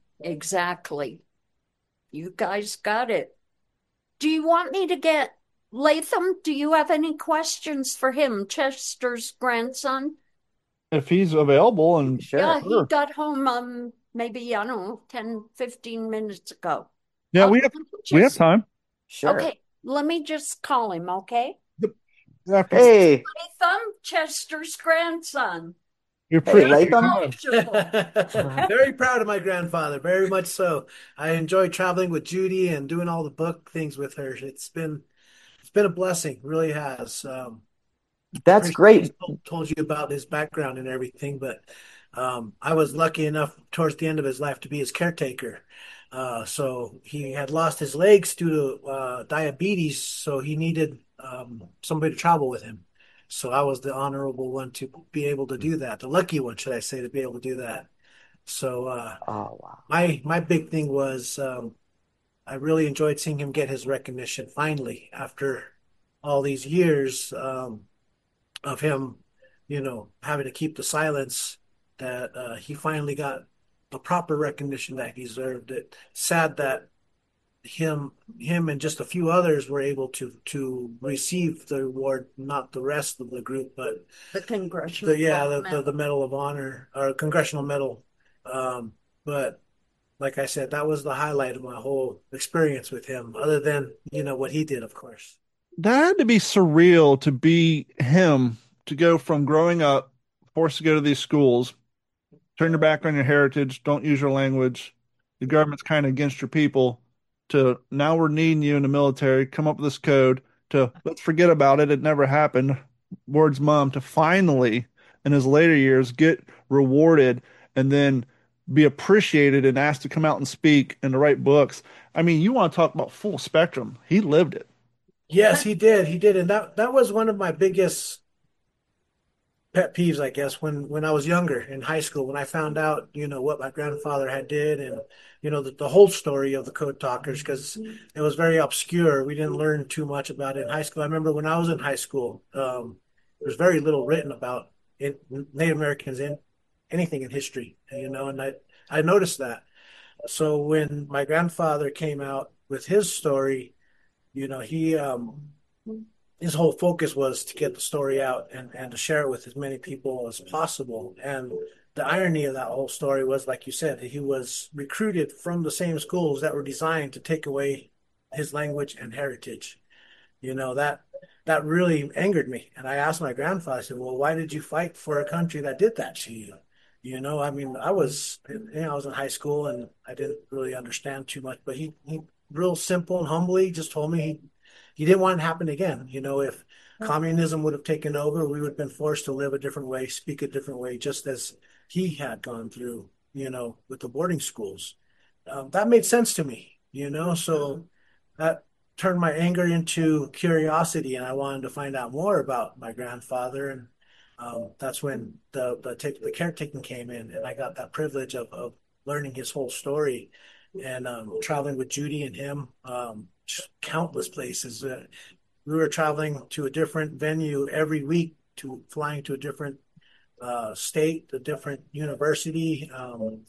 Exactly. You guys got it. Do you want me to get Latham? Do you have any questions for him, Chester's grandson? If he's available, and Sure. Yeah, he sure. got home um maybe, I don't know, ten, fifteen minutes ago. Yeah, Uh, we have let me we have just, time. Sure. okay, let me just call him, okay? After Hey, Latham, Chester's grandson. you're hey, pretty Latham. Wonderful. Very proud of my grandfather, very much so. I enjoy traveling with Judy and doing all the book things with her. It's been it's been a blessing, really has. Um, That's Chris great. told, told you about his background and everything, but um, I was lucky enough towards the end of his life to be his caretaker. Uh, so he had lost his legs due to uh, diabetes, so he needed um, somebody to travel with him. So I was the honorable one to be able to do that, the lucky one, should I say, to be able to do that. So uh, Oh, wow. my my big thing was um, I really enjoyed seeing him get his recognition finally after all these years um, of him, you know, having to keep the silence. That uh, he finally got the proper recognition that he deserved. It sad that him him and just a few others were able to to receive the award, not the rest of the group, but The Congressional the yeah the the, Medal. the Medal of Honor or Congressional Medal. Um, but like I said, that was the highlight of my whole experience with him, other than, you know, what he did, of course. That had to be surreal to be him, to go from growing up, forced to go to these schools, turn your back on your heritage, don't use your language, the government's kind of against your people, to now we're needing you in the military, come up with this code, to let's forget about it, it never happened, Ward's mom, to finally, in his later years, get rewarded and then be appreciated and asked to come out and speak and to write books. I mean, you want to talk about full spectrum. He lived it. Yes, he did. He did, and that that was one of my biggest pet peeves, I guess, when when I was younger in high school, when I found out, you know, what my grandfather had did, and you know the, the whole story of the Code Talkers, because it was very obscure. We didn't learn too much about it in high school. I remember when I was in high school, um, there was very little written about it, Native Americans in anything in history, you know, and I I noticed that. So when my grandfather came out with his story, you know, he um his whole focus was to get the story out and, and to share it with as many people as possible. And the irony of that whole story was, like you said, he was recruited from the same schools that were designed to take away his language and heritage. You know, that that really angered me. And I asked my grandfather, I said, well, why did you fight for a country that did that to you? You know, I mean, I was, you know, I was in high school and I didn't really understand too much, but he, he real simple and humbly just told me he he didn't want it to happen again. You know, if communism would have taken over, we would have been forced to live a different way, speak a different way, just as he had gone through, you know, with the boarding schools. Um, that made sense to me, you know, so that turned my anger into curiosity, and I wanted to find out more about my grandfather. And um, that's when the the, take, the caretaking came in, and I got that privilege of, of learning his whole story and um, traveling with Judy and him, um, countless places. Uh, we were traveling to a different venue every week, to flying to a different uh, state, a different university. Um,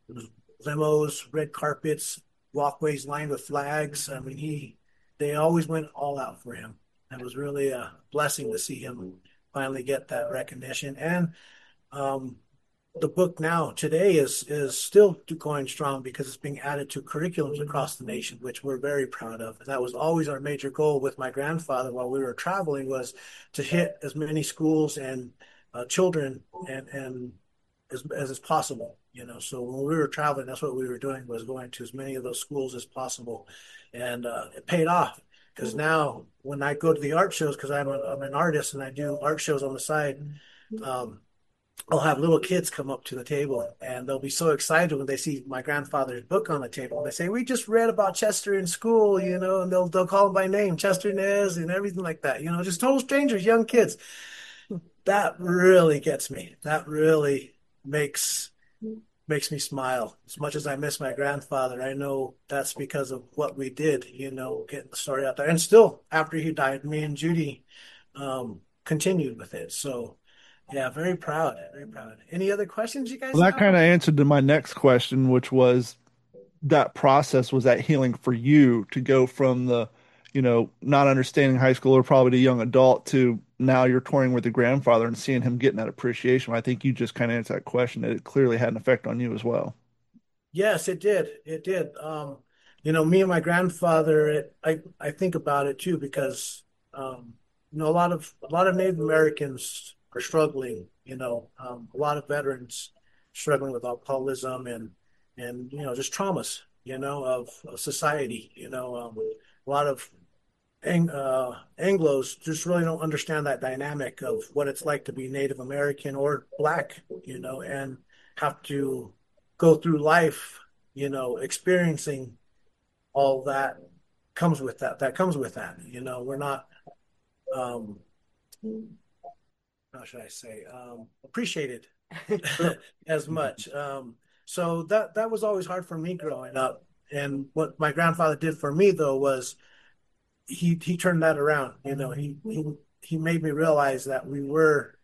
limos, red carpets, walkways lined with flags. I mean, he they always went all out for him. It was really a blessing to see him finally get that recognition. And um, the book now today is is still going strong because it's being added to curriculums across the nation, which we're very proud of. And that was always our major goal with my grandfather while we were traveling, was to hit as many schools and uh, children and and as as is possible. You know, so when we were traveling, that's what we were doing, was going to as many of those schools as possible, and uh, it paid off. Because now, when I go to the art shows, because I'm, a, I'm an artist and I do art shows on the side, um, I'll have little kids come up to the table and they'll be so excited when they see my grandfather's book on the table. And they say, we just read about Chester in school, you know, and they'll they'll call him by name, Chester Nez and everything like that. You know, just total strangers, young kids. That really gets me. That really makes makes me smile. As much as I miss my grandfather, I know that's because of what we did, you know, getting the story out there. And still, after he died, me and Judy um, continued with it. So yeah, very proud, very proud. Any other questions you guys Well, that have? kind of answered to my next question, which was that process, was that healing for you to go from the, you know, not understanding high school or probably the young adult to now you're touring with your grandfather and seeing him getting that appreciation. I think you just kind of answered that question, that it clearly had an effect on you as well. Yes, it did. It did. Um, you know, me and my grandfather, it, I I think about it too because um, you know, a lot of a lot of Native Americans are struggling. You know, um, a lot of veterans struggling with alcoholism and and you know just traumas. You know, of, of society. You know, um, a lot of Ang uh, Anglos just really don't understand that dynamic of what it's like to be Native American or Black. You know, and have to go through life, you know, experiencing all that comes with that. That comes with that. You know, we're not, um, how should I say, um, appreciated as much. Um, So that that was always hard for me growing up. And what my grandfather did for me though was he he turned that around. You know, he he he made me realize that we were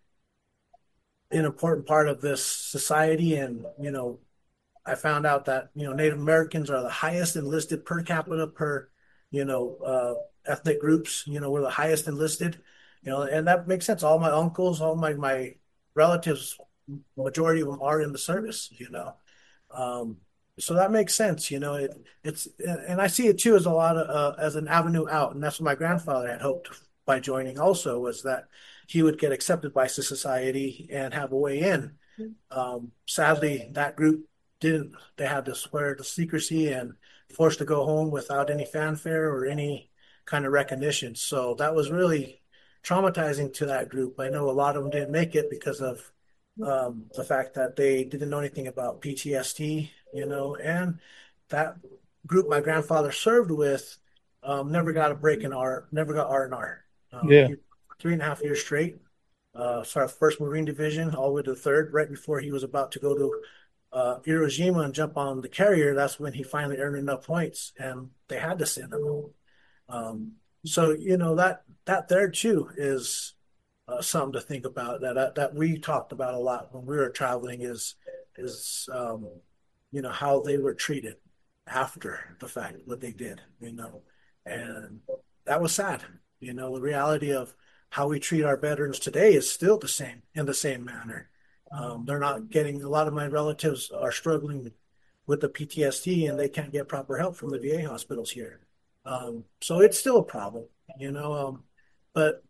an important part of this society. And you know, I found out that you know Native Americans are the highest enlisted per capita per you know uh, ethnic groups. You know, we're the highest enlisted. You know, and that makes sense. All my uncles, all my my relatives, majority of them are in the service. You know, um, so that makes sense. You know, it it's and I see it too as a lot of uh, as an avenue out, and that's what my grandfather had hoped by joining. Also, was that he would get accepted by society and have a way in. Um, sadly, that group didn't. They had to swear to secrecy and forced to go home without any fanfare or any kind of recognition. So that was really traumatizing to that group. I know a lot of them didn't make it because of um, the fact that they didn't know anything about P T S D, you know, and that group my grandfather served with um, never got a break in R, never got R and R. Um, Yeah. he, three and a half years straight. Uh, started first Marine Division all the way to the third, right before he was about to go to uh, Iwo Jima and jump on the carrier. That's when he finally earned enough points, and they had to send him home. Um, so you know that that there too is uh, something to think about. That uh, that we talked about a lot when we were traveling is is um, you know how they were treated after the fact, what they did, you know, and that was sad. You know, the reality of how we treat our veterans today is still the same in the same manner. Um, they're not getting, a lot of my relatives are struggling with the P T S D and they can't get proper help from the V A hospitals here. Um, so it's still a problem, you know. Um, but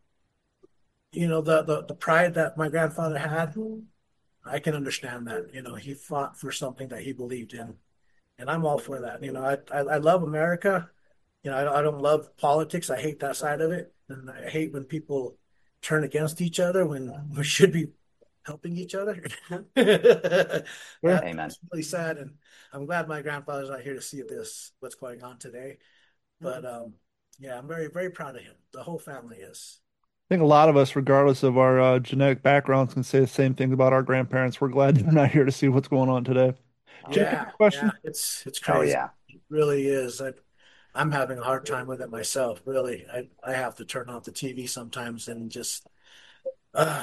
you know, the, the the pride that my grandfather had, I can understand that. You know, he fought for something that he believed in, and I'm all for that. You know, I I, I love America. You know, I, I don't love politics. I hate that side of it, and I hate when people turn against each other when we should be helping each other. That's Amen. really sad, and I'm glad my grandfather's not here to see this, what's going on today. But um, yeah, I'm very, very proud of him. The whole family is. I think a lot of us, regardless of our uh, genetic backgrounds, can say the same thing about our grandparents. We're glad they're not here to see what's going on today. Jim, you have Yeah, a question? yeah, it's it's Oh crazy. yeah. It really is. I, I'm having a hard time with it myself. Really, I I have to turn off the T V sometimes and just. Uh.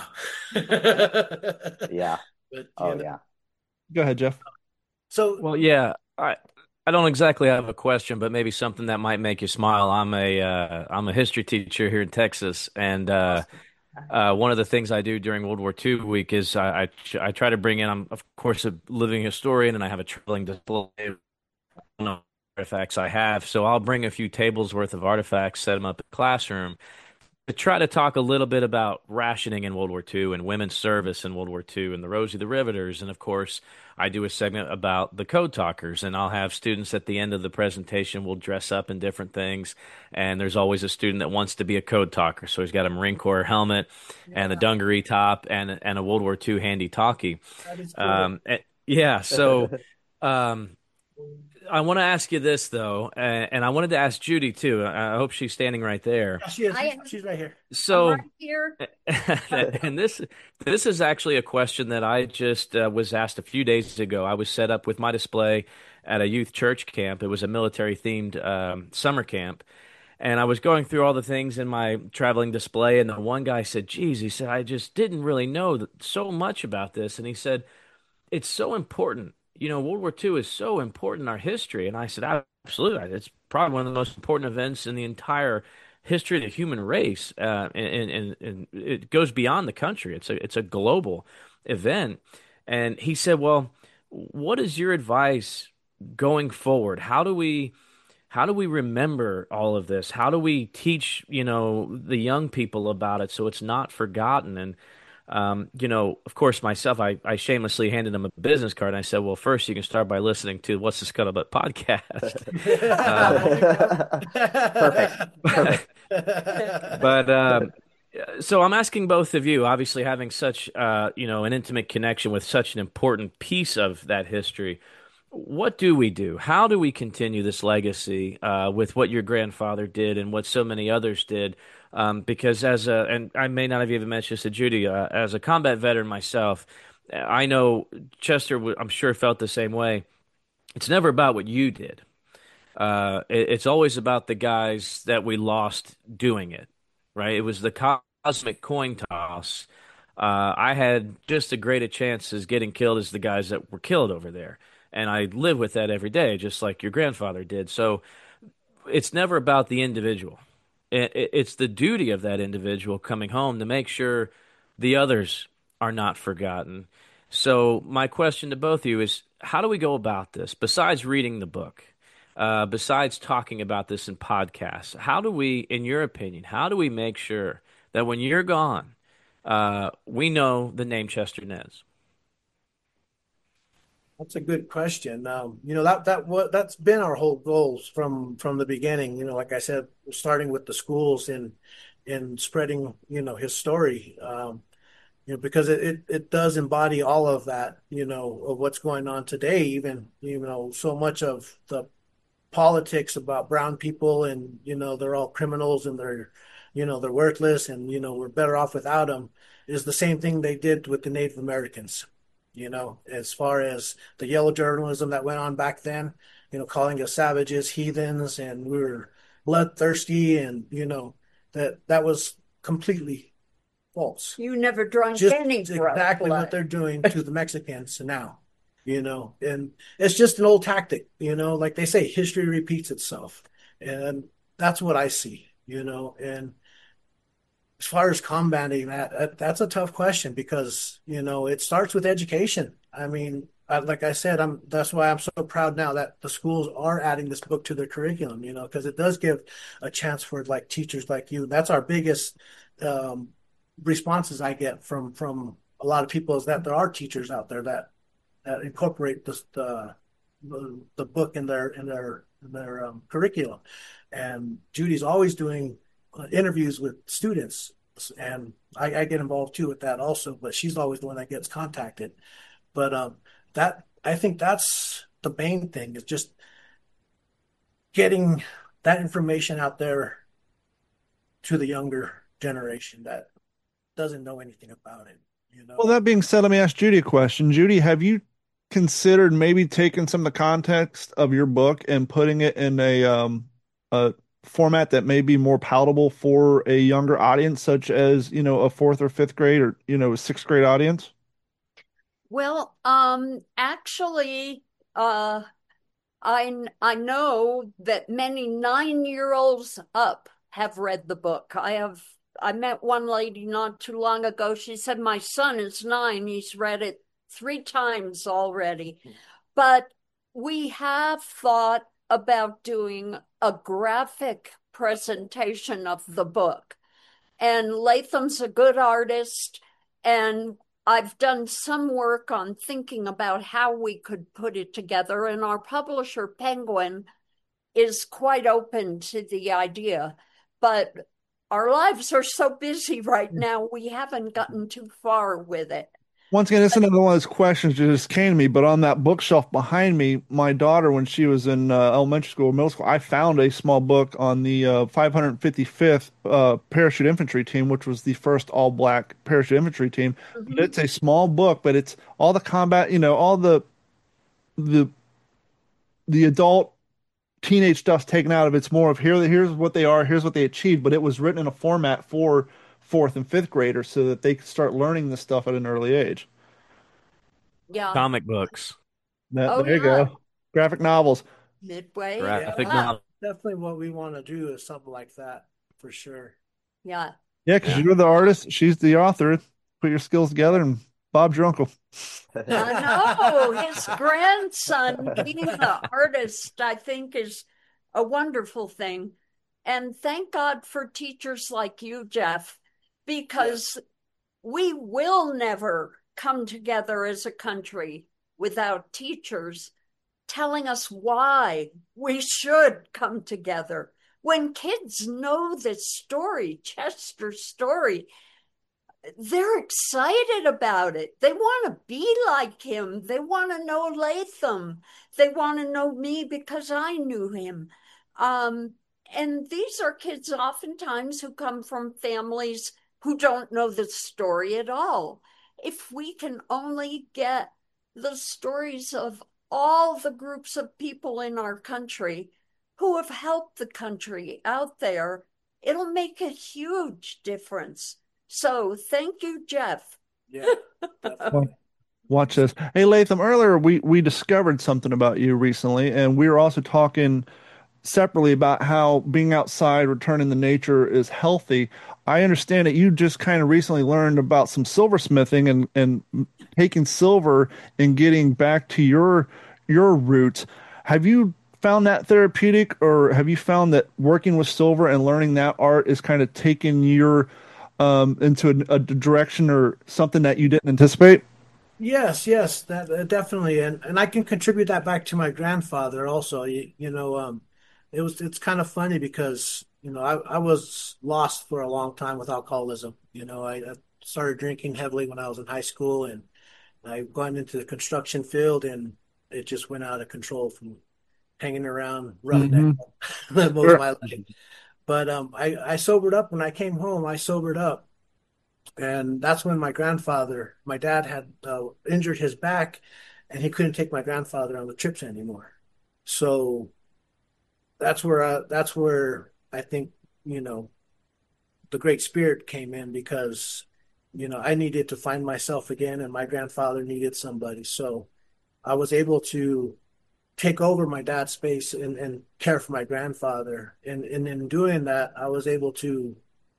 Yeah. But, Oh you know, yeah. Go ahead, Jeff. so Well, yeah, I I don't exactly have a question, but maybe something that might make you smile. I'm a uh, I'm a history teacher here in Texas, and uh, uh, one of the things I do during World War Two week is I I, ch- I try to bring in. I'm of course a living historian, and I have a traveling display of artifacts I have. So I'll bring a few tables worth of artifacts, set them up in the classroom, to try to talk a little bit about rationing in World War Two and women's service in World War Two and the Rosie the Riveters. And of course, I do a segment about the code talkers, and I'll have students at the end of the presentation will dress up in different things. And there's always a student that wants to be a code talker. So he's got a Marine Corps helmet and the dungaree top and, and a World War Two handy talkie. that is cool. Um, eh, yeah. So, um, I want to ask you this though, uh, and I wanted to ask Judy too. I I hope she's standing right there. Yeah, she is. I am. She's right here. I'm So, right here. and this this is actually a question that I just uh, was asked a few days ago. I was set up with my display at a youth church camp. It was a military themed um, summer camp, and I was going through all the things in my traveling display. And the one guy said, "Geez," he said, "I just didn't really know that, so much about this." And he said, it's so important. You know, World War Two is so important in our history. And I said, absolutely. It's probably one of the most important events in the entire history of the human race. Uh, and, and, and it goes beyond the country. It's a, it's a global event. And he said, well, what is your advice going forward? How do we, how do we remember all of this? How do we teach, you know, the young people about it so it's not forgotten? And um, you know, of course, myself, I, I shamelessly handed him a business card. And I said, well, first you can start by listening to What's the Scuttlebutt podcast. Perfect. Perfect. But um, so I'm asking both of you, obviously having such, uh, you know, an intimate connection with such an important piece of that history. What do we do? How do we continue this legacy uh, with what your grandfather did and what so many others did? Um, because as a, and I may not have even mentioned this to Judy, uh, as a combat veteran myself, I know Chester, w- I'm sure, felt the same way. It's never about what you did. Uh, it, it's always about the guys that we lost doing it, right? It was the cosmic coin toss. Uh, I had just as great a chance as getting killed as the guys that were killed over there. And I live with that every day, just like your grandfather did. So it's never about the individual. It, it, it's the duty of that individual coming home to make sure the others are not forgotten. So my question to both of you is, how do we go about this? Besides reading the book, uh, besides talking about this in podcasts, how do we, in your opinion, how do we make sure that when you're gone, uh, we know the name Chester Nez? That's a good question. Um, you know, that that what that's been our whole goals from from the beginning. You know, like I said, starting with the schools and and spreading, you know, his story. Um, you know, because it, it it does embody all of that, you know, of what's going on today. Even, you know, so much of the politics about brown people, and you know they're all criminals and they're, you know, they're worthless, and you know we're better off without them, is the same thing they did with the Native Americans. You know, as far as the yellow journalism that went on back then, you know, calling us savages, heathens, and we were bloodthirsty, and you know that that was completely false. You never drank Just any exactly what they're doing to the Mexicans now, you know, and it's just an old tactic, you know, like they say, history repeats itself. And that's what I see, you know, and as far as combating that, that that's a tough question because, you know, it starts with education. I mean, I, like I said, I'm that's why I'm so proud now that the schools are adding this book to their curriculum, you know, because it does give a chance for like teachers like you. That's our biggest um, responses I get from from a lot of people, is that there are teachers out there that that incorporate this, the the the book in their in their in their um, curriculum. And Judy's always doing uh, interviews with students, and I, I get involved too with that also. But she's always the one that gets contacted. But um, that I think that's the main thing, is just getting that information out there to the younger generation that doesn't know anything about it. You know. Well, that being said, let me ask Judy a question. Judy, have you considered maybe taking some of the context of your book and putting it in a um a format that may be more palatable for a younger audience, such as, you know, a fourth or fifth grade, or, you know, a sixth grade audience? Well, um, actually, uh, I I know that many nine-year-olds up have read the book. I have I met one lady not too long ago. She said, my son is nine. He's read it three times already. But we have thought about doing a graphic presentation of the book. And Latham's a good artist, and I've done some work on thinking about how we could put it together. And our publisher, Penguin, is quite open to the idea. But our lives are so busy right now, we haven't gotten too far with it. Once again, this is another one of those questions that just came to me, but on that bookshelf behind me, my daughter, when she was in uh, elementary school or middle school, I found a small book on the uh, five hundred fifty-fifth uh, Parachute Infantry Team, which was the first all-black parachute infantry team. Mm-hmm. It's a small book, but it's all the combat, you know, all the the the adult teenage stuff's taken out of it. It's more of, here, here's what they are, here's what they achieved, but it was written in a format for fourth and fifth graders so that they could start learning this stuff at an early age. Yeah. Comic books. That, Oh, there you yeah. go. Graphic novels. Midway. Graphic Yeah. novel. Definitely what we want to do is something like that for sure. Yeah. Yeah, because Yeah. you're the artist, she's the author. Put your skills together, and Bob's your uncle. I know his grandson being the artist, I think, is a wonderful thing. And thank God for teachers like you, Jeff, because we will never come together as a country without teachers telling us why we should come together. When kids know this story, Chester's story, they're excited about it. They want to be like him. They want to know Latham. They want to know me because I knew him. Um, and these are kids oftentimes who come from families who don't know the story at all. if we can only get the stories of all the groups of people in our country who have helped the country out there, it'll make a huge difference. So thank you, Jeff. Yeah. Watch this. Hey, Latham, earlier we, we discovered something about you recently, and we were also talking separately about how being outside, returning to nature is healthy. I understand that you just kind of recently learned about some silversmithing and, and taking silver and getting back to your your roots. Have you found that therapeutic, or have you found that working with silver and learning that art is kind of taking your um, into a, a direction or something that you didn't anticipate? Yes, yes, that uh, definitely, and and I can contribute that back to my grandfather also. You, you know, um, it was it's kind of funny because you know I I was lost for a long time with alcoholism. You know, I, I started drinking heavily when I was in high school, and I went into the construction field, and it just went out of control from hanging around roughneck Mm-hmm. most of Sure. my life. But um, I I sobered up when I came home. I sobered up. And that's when my grandfather, my dad had uh, injured his back and he couldn't take my grandfather on the trips anymore. So that's where I, that's where I think, you know, the Great Spirit came in because, you know, I needed to find myself again and my grandfather needed somebody. So I was able to take over my dad's space and, and care for my grandfather. And, and in doing that, I was able to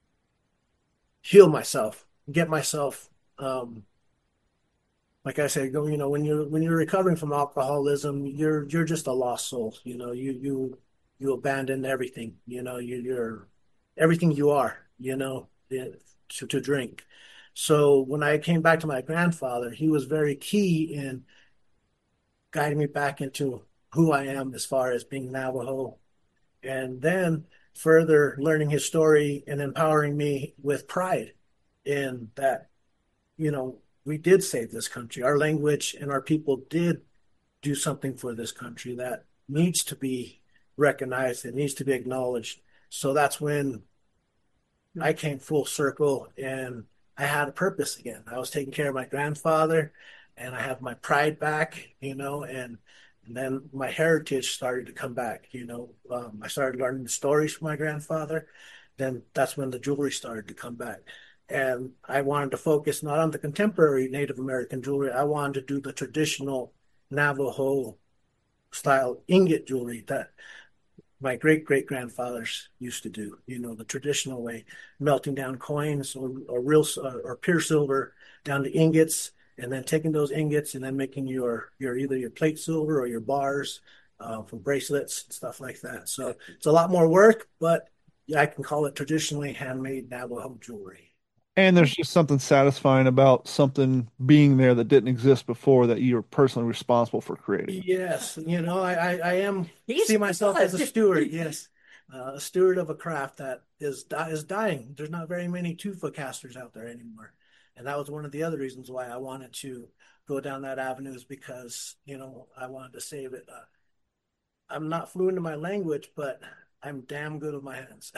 heal myself, get myself, um, like I said, you know, when you're when you're recovering from alcoholism, you're you're just a lost soul. You know, you you you abandon everything. You know, you, you're everything you are. You know, to to drink. So when I came back to my grandfather, he was very key in guiding me back into who I am as far as being Navajo, and then further learning his story and empowering me with pride in that, you know, we did save this country. Our language and our people did do something for this country that needs to be recognized. It needs to be acknowledged. So that's when I came full circle and I had a purpose again. I was taking care of my grandfather and I have my pride back, you know, and, and then my heritage started to come back, you know. Um, I started learning the stories from my grandfather. Then that's when the jewelry started to come back. And I wanted to focus not on the contemporary Native American jewelry. I wanted to do the traditional Navajo style ingot jewelry that my great great grandfathers used to do, you know, the traditional way, melting down coins or, or real uh, or pure silver down to ingots, and then taking those ingots and then making your your either your plate silver or your bars uh, for bracelets and stuff like that. So it's a lot more work, but yeah, I can call it traditionally handmade Navajo jewelry. And there's just something satisfying about something being there that didn't exist before that you're personally responsible for creating. Yes, you know, I, I, I am He's see myself good. as a steward. Yes, uh, a steward of a craft that is is dying. There's not very many tufa casters out there anymore, and that was one of the other reasons why I wanted to go down that avenue is because you know I wanted to save it. Uh, I'm not fluent in my language, but I'm damn good with my hands.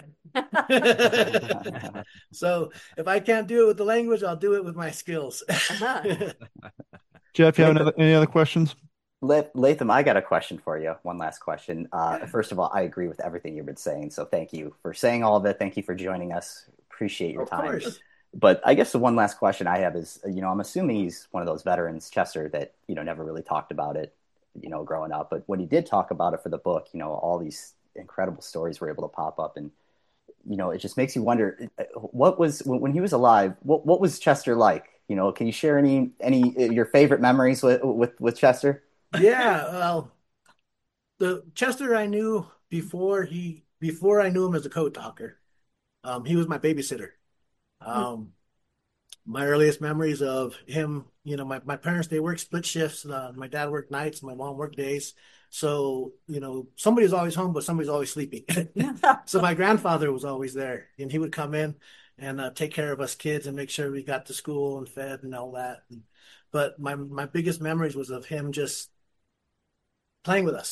So if I can't do it with the language, I'll do it with my skills. Uh-huh. Jeff, you have any other, any other questions? Latham, I got a question for you. One last question. Uh, first of all, I agree with everything you've been saying. So thank you for saying all of it. Thank you for joining us. Appreciate your Of time. course. But I guess the one last question I have is, you know, I'm assuming he's one of those veterans, Chester, that, you know, never really talked about it, you know, growing up. But when he did talk about it for the book, you know, all these incredible stories were able to pop up. And, you know, it just makes you wonder, what was, when he was alive, what, what was Chester like? You know, can you share any, any, your favorite memories with, with, with Chester? Yeah, well, the Chester I knew before he before I knew him as a code talker. Um, he was my babysitter. Um, my earliest memories of him, you know, my, my parents, they worked split shifts. Uh, my dad worked nights, my mom worked days. So, you know, somebody's always home, but somebody's always sleeping. So my grandfather was always there, and he would come in and uh, take care of us kids and make sure we got to school and fed and all that. But my my biggest memories was of him just playing with us,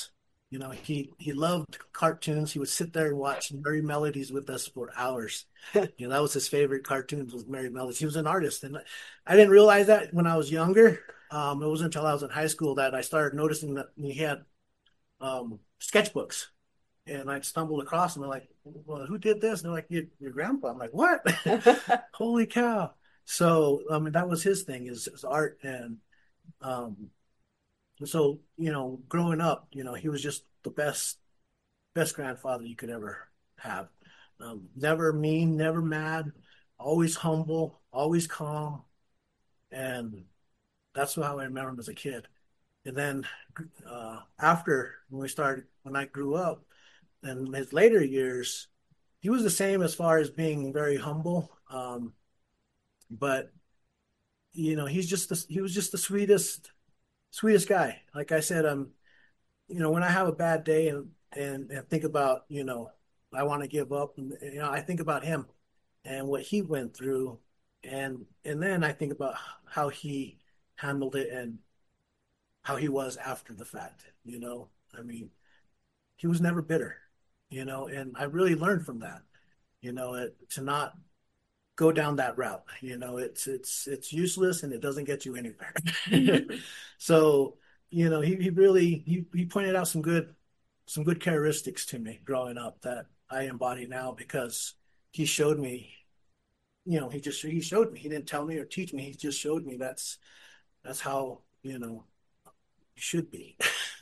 You know, he he loved cartoons. He would sit there and watch Merry Melodies with us for hours. You know, that was his favorite cartoons was Merry Melodies. He was an artist, and I didn't realize that when I was younger. Um, it wasn't until I was in high school that I started noticing that he had um, sketchbooks, and I'd stumble across them. And I'm like, well, who did this? And they're like, your, your grandpa. I'm like, what? Holy cow! So, I mean, that was his thing is, is art, and um, so, you know, growing up, you know, he was just the best, best grandfather you could ever have. Um, never mean, never mad, always humble, always calm. And that's how I remember him as a kid. And then uh, after when we started, when I grew up, and his later years, he was the same as far as being very humble. Um, but, you know, he's just, the, he was just the sweetest, sweetest guy. Like I said, um, you know, when I have a bad day and and, and think about, you know, I want to give up, and you know, I think about him and what he went through, and and then I think about how he handled it and how he was after the fact. You know, I mean, he was never bitter, you know, and I really learned from that, you know, it, to not go down that route. You know, it's it's it's useless and it doesn't get you anywhere. So, you know, he, he really he, he pointed out some good some good characteristics to me growing up that I embody now because he showed me, you know, he just he showed me. He didn't tell me or teach me. He just showed me that's that's how, you know, you should be.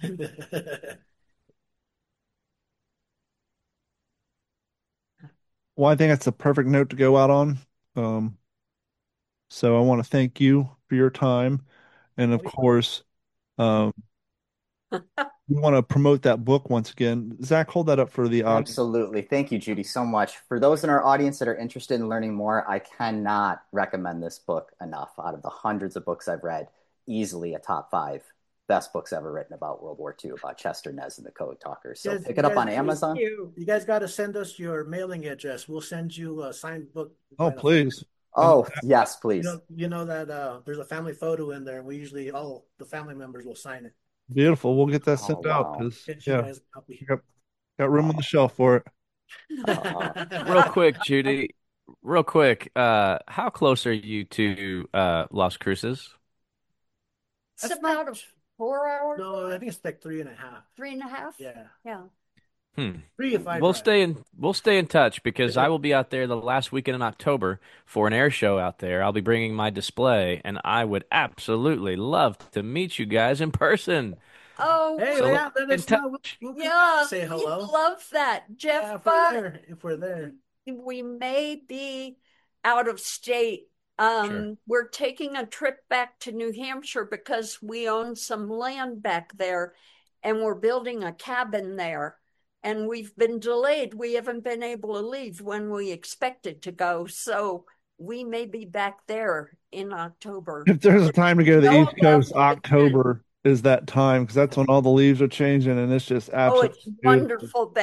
Well, I think that's a perfect note to go out on. Um, so I want to thank you for your time. And of course, um, we want to promote that book once again. Zach, hold that up for the audience. Absolutely. Thank you, Judy, so much. For those in our audience that are interested in learning more, I cannot recommend this book enough. Out of the hundreds of books I've read, easily a top five best books ever written about World War Two, about Chester Nez and the Code Talkers. So Yes, pick you it up guys- on Amazon. You, you guys got to send us your mailing address. We'll send you a signed book. Oh, please. Oh, yes, You please. know, you know that uh, there's a family photo in there, and we usually all the family members will sign it. Beautiful. We'll get that Oh, sent out wow. because Get you yeah, guys a copy. got, got room on the shelf for it. Real quick, Judy. Real quick. Uh, how close are you to uh, Las Cruces? It's That's about not- a four hour, No, I think it's like three and a half. three and a half. Yeah, Yeah. Hmm. three if I We'll drive. stay in we'll stay in touch because I will be out there the last weekend in October for an air show out there. I'll be bringing my display, and I would absolutely love to meet you guys in person. Oh, Hey, So yeah, let in us know. We'll, touch. we'll yeah. say hello. We'd love that, Yeah, Jeff. if we're uh, there, if we're there. we may be out of state. Um, Sure. We're taking a trip back to New Hampshire because we own some land back there and we're building a cabin there. And we've been delayed. We haven't been able to leave when we expected to go. So we may be back there in October. If there's a time to go to the No East Coast, love. October is that time because that's when all the leaves are changing and it's just Oh, absolutely it's beautiful. wonderful.